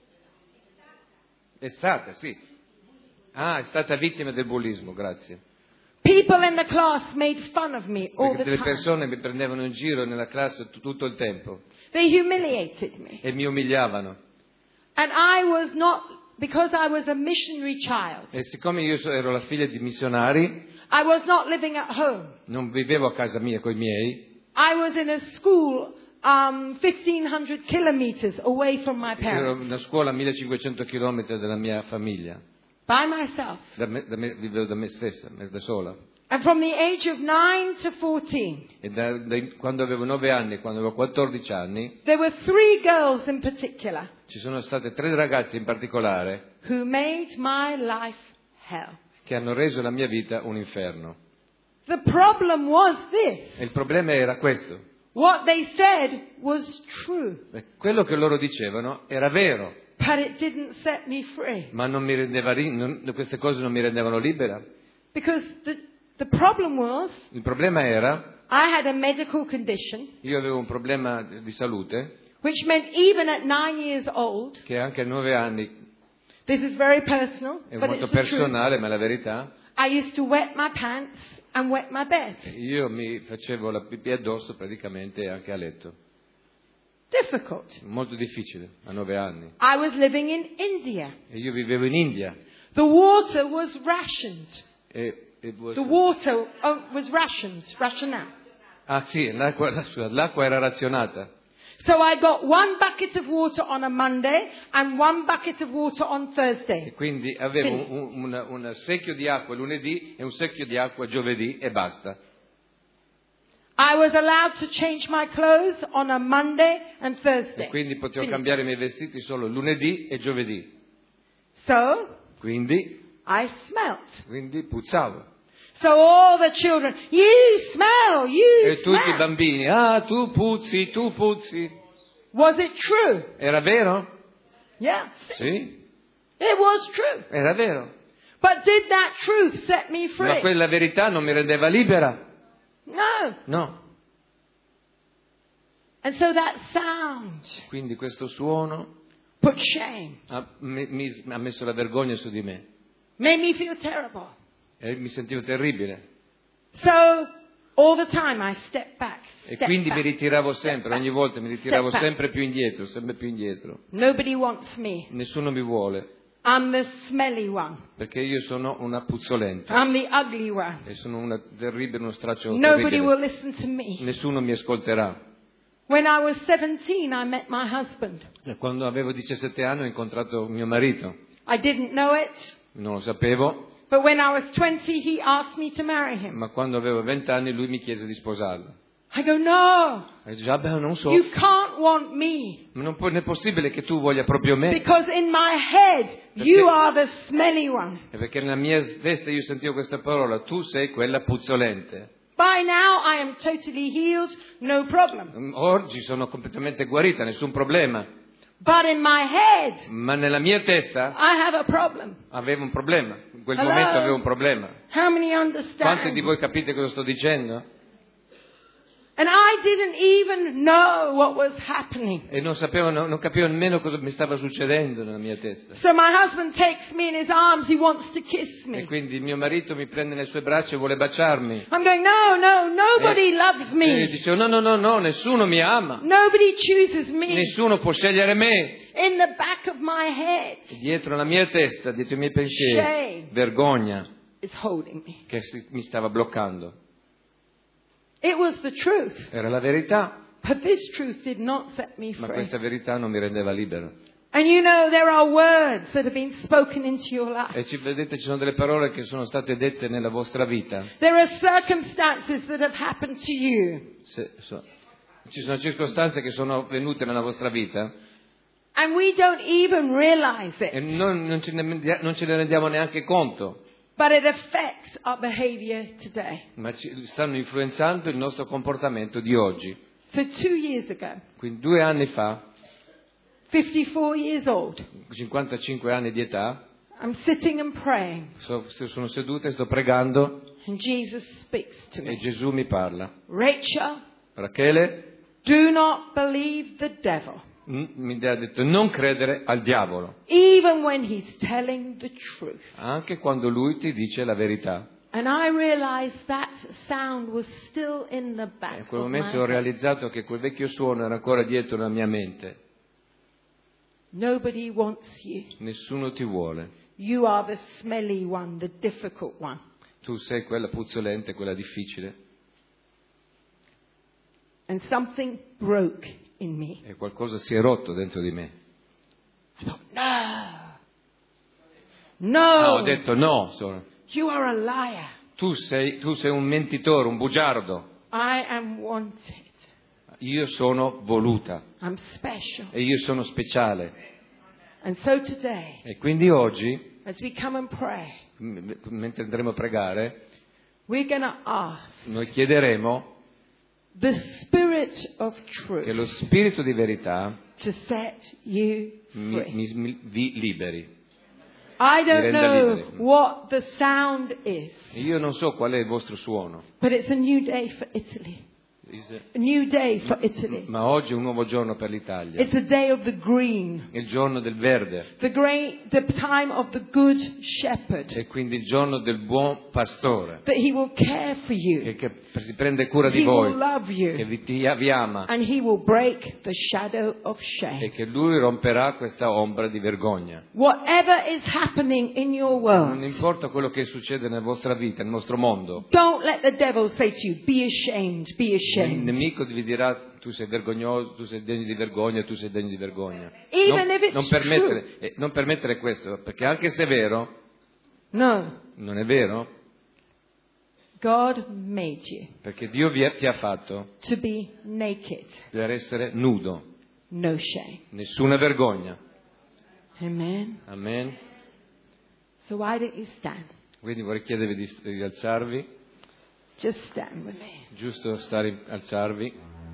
È stata, sì. È stata vittima del bullismo, grazie. People in the class made fun of me all Perché the delle time. persone mi prendevano in giro nella classe tutto il tempo They humiliated me. e mi umiliavano. And I was not, because I was a missionary child, E siccome io ero la figlia di missionari, I was not living at home. non vivevo a casa mia coi miei, I was in a school 1,500 kilometers away from my ero parents. in una scuola a 1500 km dalla mia famiglia. By myself. Vivevo da me stessa, da sola. And from the age of 9 to 14, E quando avevo 9 anni e quando avevo 14 anni, there were 3 girls in particular ci sono state 3 ragazze in particolare who made my life hell. che hanno reso la mia vita un inferno. The problem was this. E il problema era questo. What they said was true, Quello che loro dicevano era vero, but it didn't set me free. ma queste cose non mi rendevano libera. Because the problem was, Il problema era, I had a medical condition, io avevo un problema di salute, which meant even at 9 years old, che anche a 9 anni, this is very personal, è but molto it's the truth, personale, ma è la verità, I used to wet my pants and wet my bed. io mi facevo la pipì addosso praticamente anche a letto. Difficult. Molto difficile, a 9 anni. I was living in India. E io vivevo in India. The water was rationed. The The water was rationed. Ah sì, l'acqua era razionata. So I got 1 bucket of water on a Monday and 1 bucket of water on E Thursday. quindi avevo un secchio di acqua lunedì e un secchio di acqua giovedì e basta. I was allowed to change my clothes on a Monday and Thursday. E quindi potevo Finito. cambiare i miei vestiti solo lunedì e giovedì. So Quindi I smelt. puzzavo. So all the children, you smell, you E tutti i smell. bambini, tu puzzi, tu puzzi. Was it true? Era vero? Yeah. Sì, It was true. era vero. But did that truth set me Ma free? quella verità non mi rendeva libera. No. No. And so that sound Quindi questo suono put shame, mi ha messo la vergogna su di me. made me feel terrible. E mi sentivo terribile. So all the time I stepped back. E Step quindi mi back. ritiravo sempre, ogni volta mi ritiravo Step back. sempre più indietro, sempre più indietro. Nobody wants me. Nessuno mi vuole, I'm the smelly one. perché io sono una puzzolente. I'm the ugly one. E sono una terribile, uno straccio Nobody terribile. will listen to me. Nessuno mi ascolterà. When I was 17, I met my husband. E quando avevo 17 anni ho incontrato mio marito. I didn't know it, Non lo sapevo, but when I was 20, he asked me to marry him. ma quando avevo 20 anni lui mi chiese di sposarlo. I go, no, E già, non so, you can't want me. ma non è possibile che tu voglia proprio me. Because in my head, you are the smelly one. E perché nella mia testa io sentivo questa parola, tu sei quella puzzolente. By now, I am totally healed, no problem. Oggi sono completamente guarita, nessun problema. But in my head, Ma nella mia testa I have a problem. avevo un problema. In quel Hello? momento avevo un problema. How many Quanti understand? di voi capite cosa sto dicendo? And I didn't even know what was happening. E non capivo nemmeno cosa mi stava succedendo nella mia testa. So my husband takes me in his arms, he wants to kiss E me. quindi mio marito mi prende nelle sue braccia e vuole baciarmi. I'm going, no, nobody loves E me. dicevo, no, nessuno mi ama. Nobody chooses me. Nessuno può scegliere me. In the back of my head, E dietro la mia testa, dietro i miei pensieri, Shame. vergogna it's holding me. che mi stava bloccando. It was the truth. Era la verità, But this truth did not set me ma free. questa verità non mi rendeva libero. And you know, there are words that have been spoken into your life. E vedete, ci sono delle parole che sono state dette nella vostra vita. There are circumstances that have happened to you. Ci sono circostanze che sono avvenute nella vostra vita And we don't even realize e it. non ce ne rendiamo neanche conto, But it affects our behavior today. ma stanno influenzando il nostro comportamento di oggi. So 2 years ago, Quindi 2 anni fa, 54 years old, 55 anni di età, I'm sitting and praying. sono seduta e sto pregando And Jesus speaks to e me. Gesù mi parla. Rachel, Rachele do not believe the devil. mi ha detto non credere al diavolo, Even when he's telling the truth. anche quando lui ti dice la verità. And I realized that sound was still in the E back in quel of my momento ho head. realizzato che quel vecchio suono era ancora dietro la mia mente. Nobody wants you. Nessuno ti vuole. You are the smelly one, the difficult one. Tu sei quella puzzolente, quella difficile. And something broke in me. E qualcosa si è rotto dentro di me. I thought, no. Ho No. detto no, You are a liar. Tu sei un mentitore, un bugiardo. I am wanted. Io sono voluta. I'm special. E io sono speciale. And so today, E quindi oggi, as we come and pray, mentre andremo a pregare, we're going to ask noi chiederemo the Spirit of truth che lo Spirito di verità to set you free. vi liberi. I don't renda know liberi. what the sound is, Io non so qual è il vostro suono, but it's a new day for Italy. A new day for Italy. ma oggi è un nuovo giorno per l'Italia. It's a day of the green. È il giorno del verde. The time of the good shepherd. E quindi il giorno del buon pastore. That he will care for you. Che si prende cura di He voi. will love you. Che vi ama. And he will break the shadow of shame. E che lui romperà questa ombra di vergogna. Whatever is happening in your world. Non importa quello che succede nella vostra vita, nel nostro mondo. Don't let the devil say to you, be ashamed, be ashamed. Il nemico vi dirà tu sei vergognoso, tu sei degno di vergogna, tu sei degno di vergogna. Non permettere questo, perché anche se è vero, non è vero, God made you perché Dio ti ha fatto to be naked, per essere nudo, no shame. Nessuna vergogna. Amen. Amen. So why don't you stand? Quindi vorrei chiedervi di alzarvi. Just stand with me. Giusto alzarvi.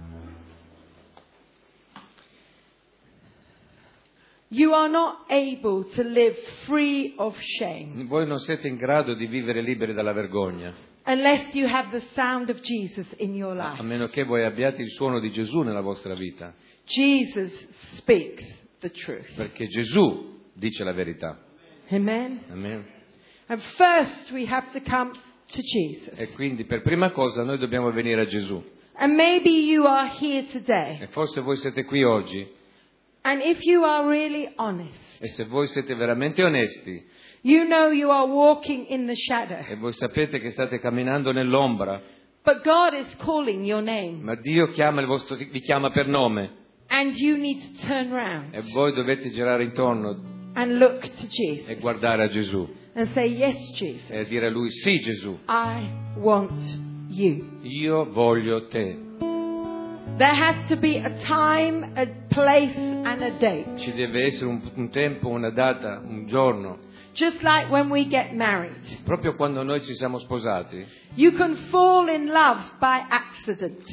You are not able to live free of shame. Voi non siete in grado di vivere liberi dalla vergogna. Unless you have the sound of Jesus in your life. A meno che voi abbiate il suono di Gesù nella vostra vita. Jesus speaks the truth. Perché Gesù dice la verità. Amen. Amen. And first we have to come to Jesus. E quindi per prima cosa noi dobbiamo venire a Gesù. And maybe you are here today. E forse voi siete qui oggi. And if you are really honest. E se voi siete veramente onesti. You know you are walking in the shadow. E voi sapete che state camminando nell'ombra. But God is calling your name. Ma Dio vi chiama per nome. And you need to turn round. E voi dovete girare intorno. And look to Jesus. E guardare a Gesù. And say, yes, Jesus. E dire a lui, sì Gesù. I want you. Io voglio te. There has to be a time, a place and a date. Ci deve essere un tempo, una data, un giorno. Just like when we get married. Proprio quando noi ci siamo sposati. You can fall in love by accident.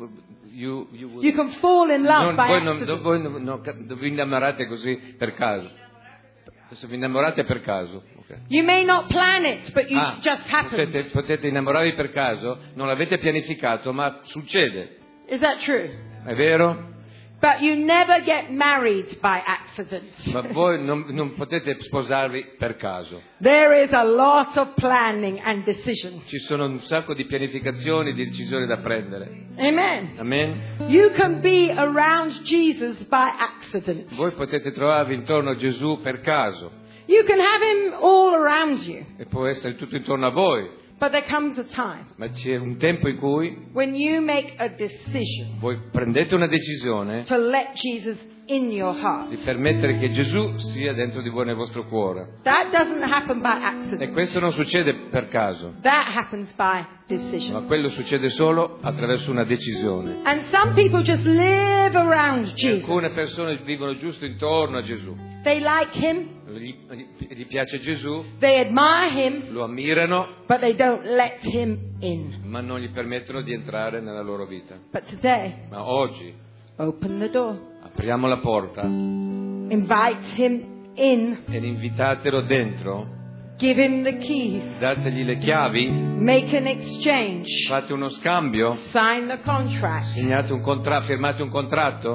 You can fall in love by accident. Voi non vi innamorate così per caso. Adesso vi innamorate per caso. Okay. You may not plan it, but it just happens. Potete innamorarvi per caso, non l'avete pianificato, ma succede. Is that true? È vero? But you never get married by accident. Ma voi non potete sposarvi per caso. There is a lot of planning and decision. Ci sono un sacco di pianificazioni, di decisioni da prendere. Amen. Amen. You can be around Jesus by accident. Voi potete trovarvi intorno a Gesù per caso. You can have him all around you. E può essere tutto intorno a voi. But there comes a time. Ma c'è un tempo in cui when you make a decision. Voi prendete una decisione. To let Jesus in your heart. Di permettere che Gesù sia dentro di voi nel vostro cuore. That doesn't happen by accident. E questo non succede per caso. That happens by decision. Ma quello succede solo attraverso una decisione. And some people just live around Jesus. Alcune persone vivono giusto intorno a Gesù. They like him. Gli piace Gesù. They admire him. Lo ammirano. But they don't let him in. Ma non gli permettono di entrare nella loro vita. But today. Ma oggi. Open the door. Apriamo la porta. Invite him in. E invitatelo dentro. Give him the keys. Dategli le chiavi. Make an exchange. Fate uno scambio. Sign the contract. Firmate un contratto.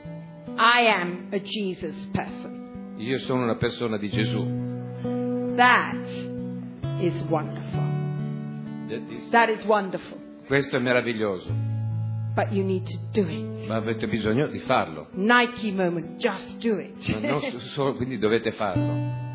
I am a Jesus person. Io sono una persona di Gesù. That is wonderful. That is wonderful. Questo è meraviglioso. But you need to do it. Ma avete bisogno di farlo. Nike moment, just do it. Ma non solo, quindi dovete farlo.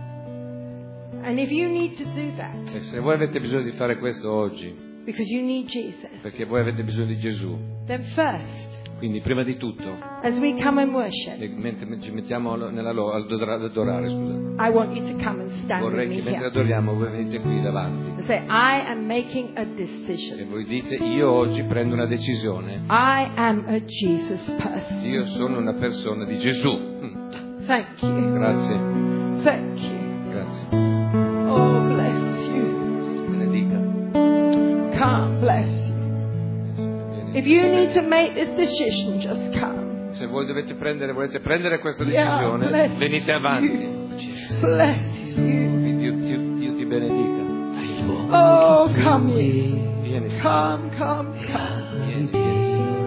And if you need to do that. E se voi avete bisogno di fare questo oggi. Because you need Jesus. Perché voi avete bisogno di Gesù. Then first. Quindi prima di tutto, as we come and worship, mentre ci mettiamo ad adorare, scusate, I want you to come and stand with vorrei me che mentre here. adoriamo voi venite qui davanti And say, I am making a e decision. voi dite: io oggi prendo una decisione, I am a Jesus person. io sono una persona di Gesù. Thank you. Grazie, Thank you. grazie. Oh, bless you. Benedica. Come, bless you. If you need to make this decision, just come. Se voi volete prendere questa Yeah, decisione, bless venite avanti. Bless you. Dio ti benedica. Oh, come ye. Vieni, Come, come, come. vieni, Signore.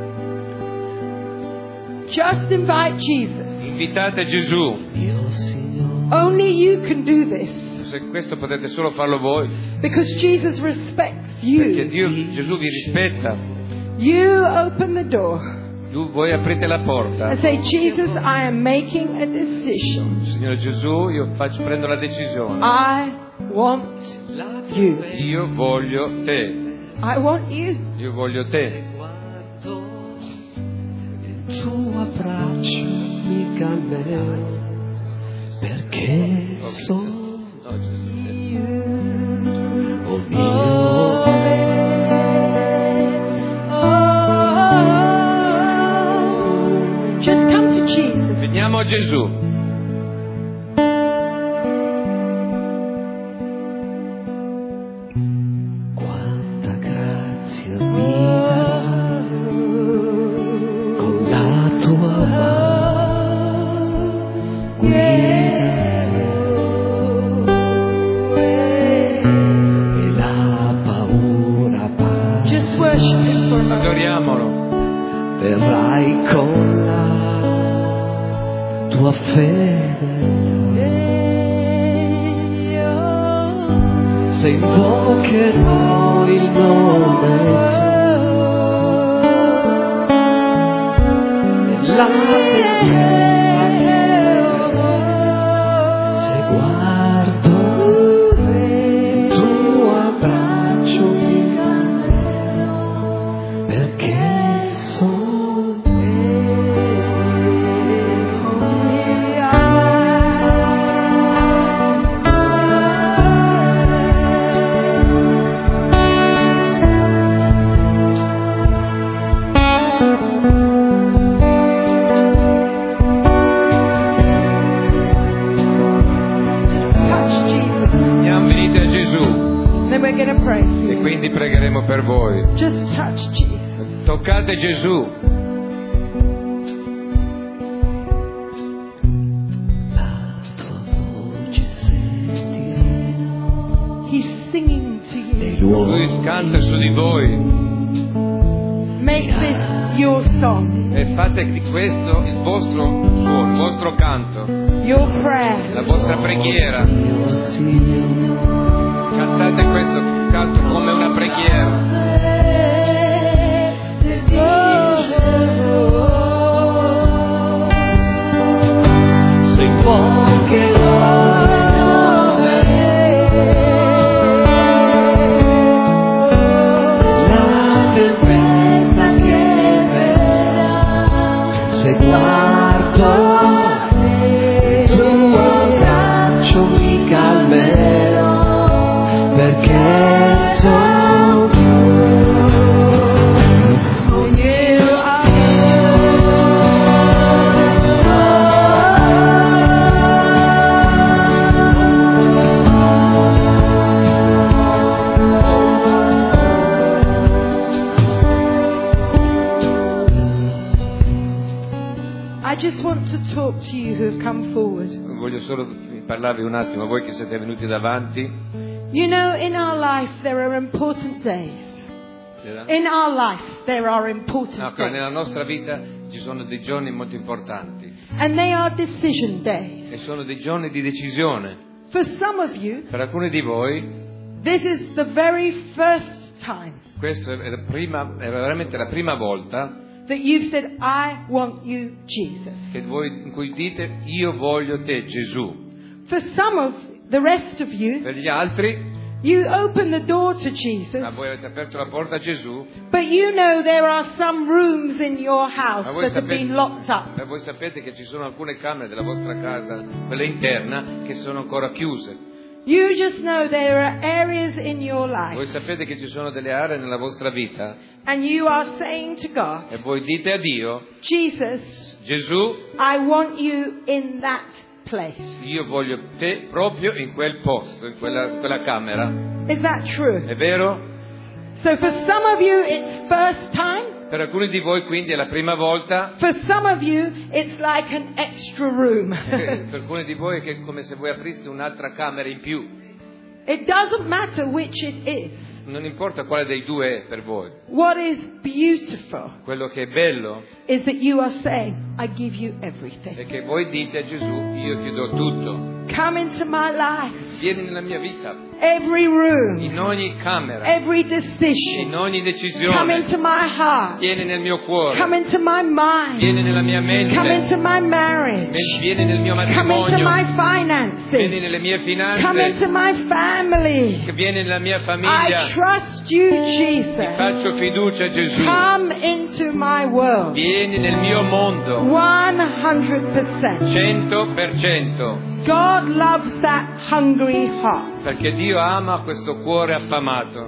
Just invite Jesus. Invitate Gesù. Only you can do this. Se questo potete solo farlo voi, Because Jesus respects perché you. Gesù vi rispetta. You open the door Voi aprite la porta. and say, Jesus, I am making a decision. Signore Gesù, io prendo la decisione. I want you. Io voglio te. I want you. Io voglio te. Il tuo abbraccio mi calmerà, perché sono oh mio. Just come to Jesus. Veniamo a Gesù. Quanta grazia mia, con la tua mano e la paura passa. Just worship Him for a moment. Adoriamolo. Verrai con la tua fede, se invocherò il nome tuo, e la se guardo il tuo abbraccio mi calmerò, perché we're going to pray for E you. quindi pregheremo per voi. Just touch Jesus. Toccate Gesù. La tua voce sentirò He's singing to nei you. Lui luoghi canta su di voi. Make this your song, E fate di questo il vostro suono, il vostro canto, your prayer. la vostra preghiera. mio Signore. Cantate questo canto come una preghiera. Se invocherò la tempesta che verrà, se guardo il tuo abbraccio mi calmerò, perché sono con you. I just want to talk to you who have come forward. Voglio solo parlarvi un attimo, voi che siete venuti davanti. You know, in our life there are important days. In our life there are important Ok, days. nella nostra vita ci sono dei giorni molto importanti And they are decision days. e sono dei giorni di decisione. For some of you, Per alcuni di voi this is the very first time questa è veramente la prima volta that you've said, I want you, Jesus. che voi, in cui dite io voglio te Gesù. For some of the rest of you, Per gli altri You open the door to Jesus. Ma voi avete aperto la porta a Gesù. But you know there are some rooms in your house Ma voi that have been locked up. voi sapete che ci sono alcune camere della vostra casa, quella interna, che sono ancora chiuse. You just know there are areas in your life. Voi sapete che ci sono delle aree nella vostra vita. And you are saying to God, E voi dite a Dio, Jesus, Gesù, I want you in that place. io voglio te proprio in quel posto, in quella camera. Is that true? È vero? So for some of you it's first time. Per alcuni di voi quindi è la prima volta. For some of you it's like an extra room. Per alcuni di voi è come se voi apriste un'altra camera in più. It doesn't matter which it is. Non importa quale dei due è per voi. What is beautiful Quello che è bello is that you are saying, I give you everything. è che voi dite a Gesù, io ti do tutto. Come into my life. Vieni nella mia vita, Every room. in ogni camera, Every decision. in ogni Come decisione. into my heart. Vieni nel mio cuore, Come into my mind. vieni nella mia mente, Come into my marriage. vieni nel mio Come into matrimonio, my vieni finances. nelle mie Come finanze, into my family. vieni nella mia I famiglia. trust you, Jesus. Faccio fiducia a Gesù. Come into my world. Vieni nel mio mondo. 100%. 100%. God loves that hungry heart. Perché Dio ama questo cuore affamato.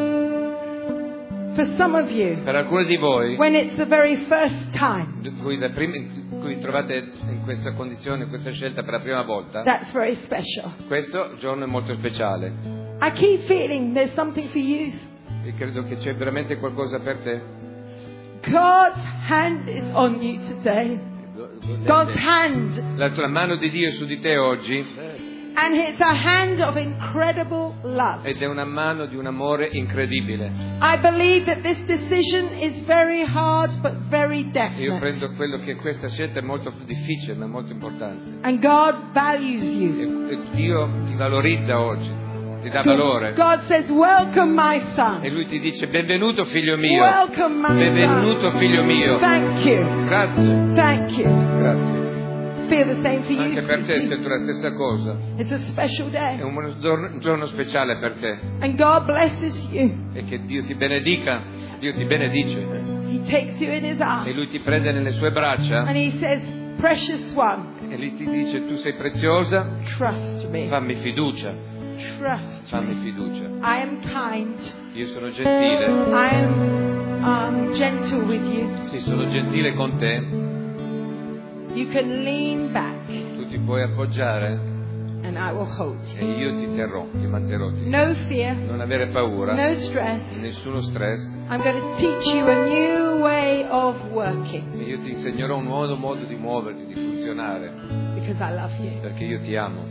For some of you, Per alcuni di voi, when it's the very first time, cui trovate in questa condizione, in questa scelta per la prima volta, that's very special. questo giorno è molto speciale. I keep feeling there's something for you. E credo che c'è veramente qualcosa per te. God's hand is on you today. God's hand. La mano di Dio è su di te oggi And it's a hand of incredible love. ed è una mano di un amore incredibile. I believe that this decision is very hard but very Io definite. prendo quello che questa scelta è molto difficile ma molto importante. And God values you. E Dio ti valorizza oggi, ti dà valore. God says, welcome my E son. Lui ti dice, benvenuto figlio mio, Welcome my benvenuto son. figlio mio. Thank you. Grazie, Thank you. grazie. Feel the same for Anche per te you. sento la stessa cosa. It's a special È day. un giorno speciale per te. And God blesses you. E che Dio ti benedica, Dio ti benedice. He takes you in his E arms. Lui ti prende nelle sue braccia And he says, precious one, e Lui ti dice, tu sei preziosa, trust me. fammi fiducia, Trust fammi me. fiducia. I am kind. Io sono gentile, I am gentle with you. sì, sono gentile con te. You can lean back Tu ti puoi appoggiare and I will hold e you. io ti terrò, ti manterrò. No fear, Non avere paura, no stress. nessuno stress. I'm going to teach you a new way of working E io ti insegnerò un nuovo modo di muoverti, di funzionare, because I love you. perché io ti amo.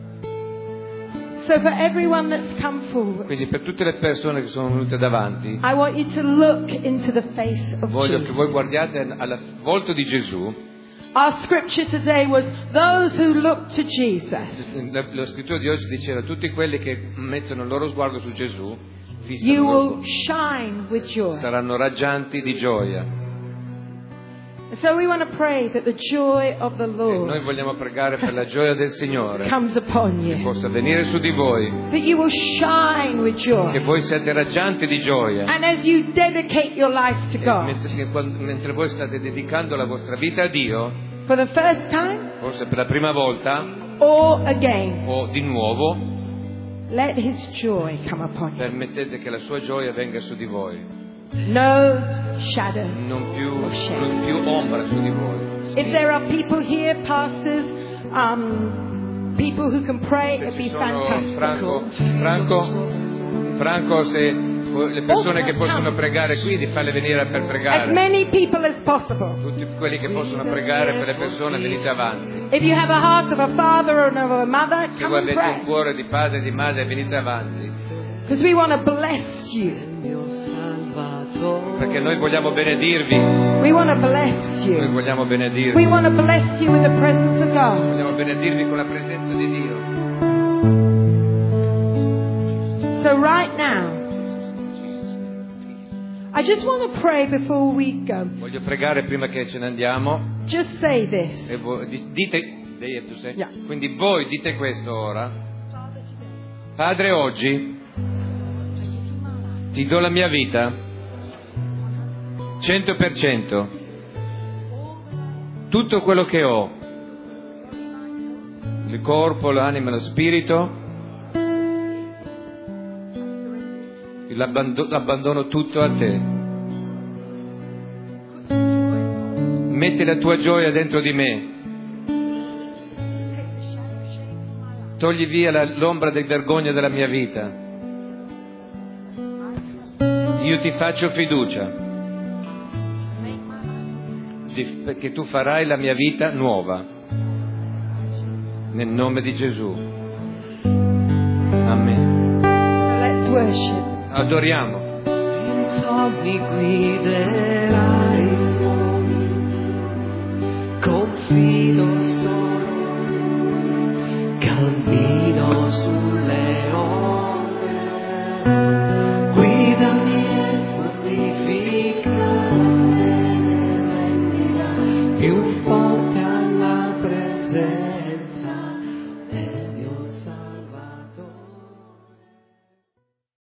So for everyone that's come forward, Quindi per tutte le persone che sono venute davanti, I want you to look into the face of voglio che Jesus. voi guardiate al volto di Gesù. Our scripture today was those who look to Jesus. La scrittura di oggi diceva tutti quelli che mettono il loro sguardo su Gesù fissano You il loro will shine with joy. saranno raggianti di gioia. So we want to pray that the joy of the E noi Lord vogliamo pregare per la gioia del Signore comes upon che you. possa venire su di voi, That you will shine with che joy. voi siate raggianti di gioia. And as you dedicate your life to E God, mentre voi state dedicando la vostra vita a Dio, for the first time forse per la prima volta or again, o di nuovo, let His joy come upon you. permettete che la sua gioia venga su di voi, No shadow. non più ombra su di voi. If there are people here, pastors, people who can pray, Se it'd ci be sono fantastic. Franco, se le persone che possono pregare qui, di farle venire per As pregare. many people as possible. Tutti quelli che possono pregare per le persone, venite avanti. If you have a heart of a father or of a mother, Se come voi and avete un pray. cuore di padre e di madre, venite avanti. Because we want to bless you. Perché noi vogliamo benedirvi. We want to bless Noi you. vogliamo We benedirvi. want to bless you with the presence of God. Vogliamo benedirvi con la presenza di Dio. So right now, I just want to pray before we go. Voglio pregare prima che ce ne andiamo. Just say this. E voi, dite, Yeah. quindi voi dite questo ora. Padre, oggi Ti do la mia vita 100%, tutto quello che ho, il corpo, l'anima, lo spirito, l'abbandono tutto a te. Metti la tua gioia dentro di me, togli via l'ombra di vergogna della mia vita. Io ti faccio fiducia perché tu farai la mia vita nuova, nel nome di Gesù. Amen. Let's worship. Adoriamo. Spirito mi guiderai, confido solo, cammino sulle onde, guidami e fortificami, più forte.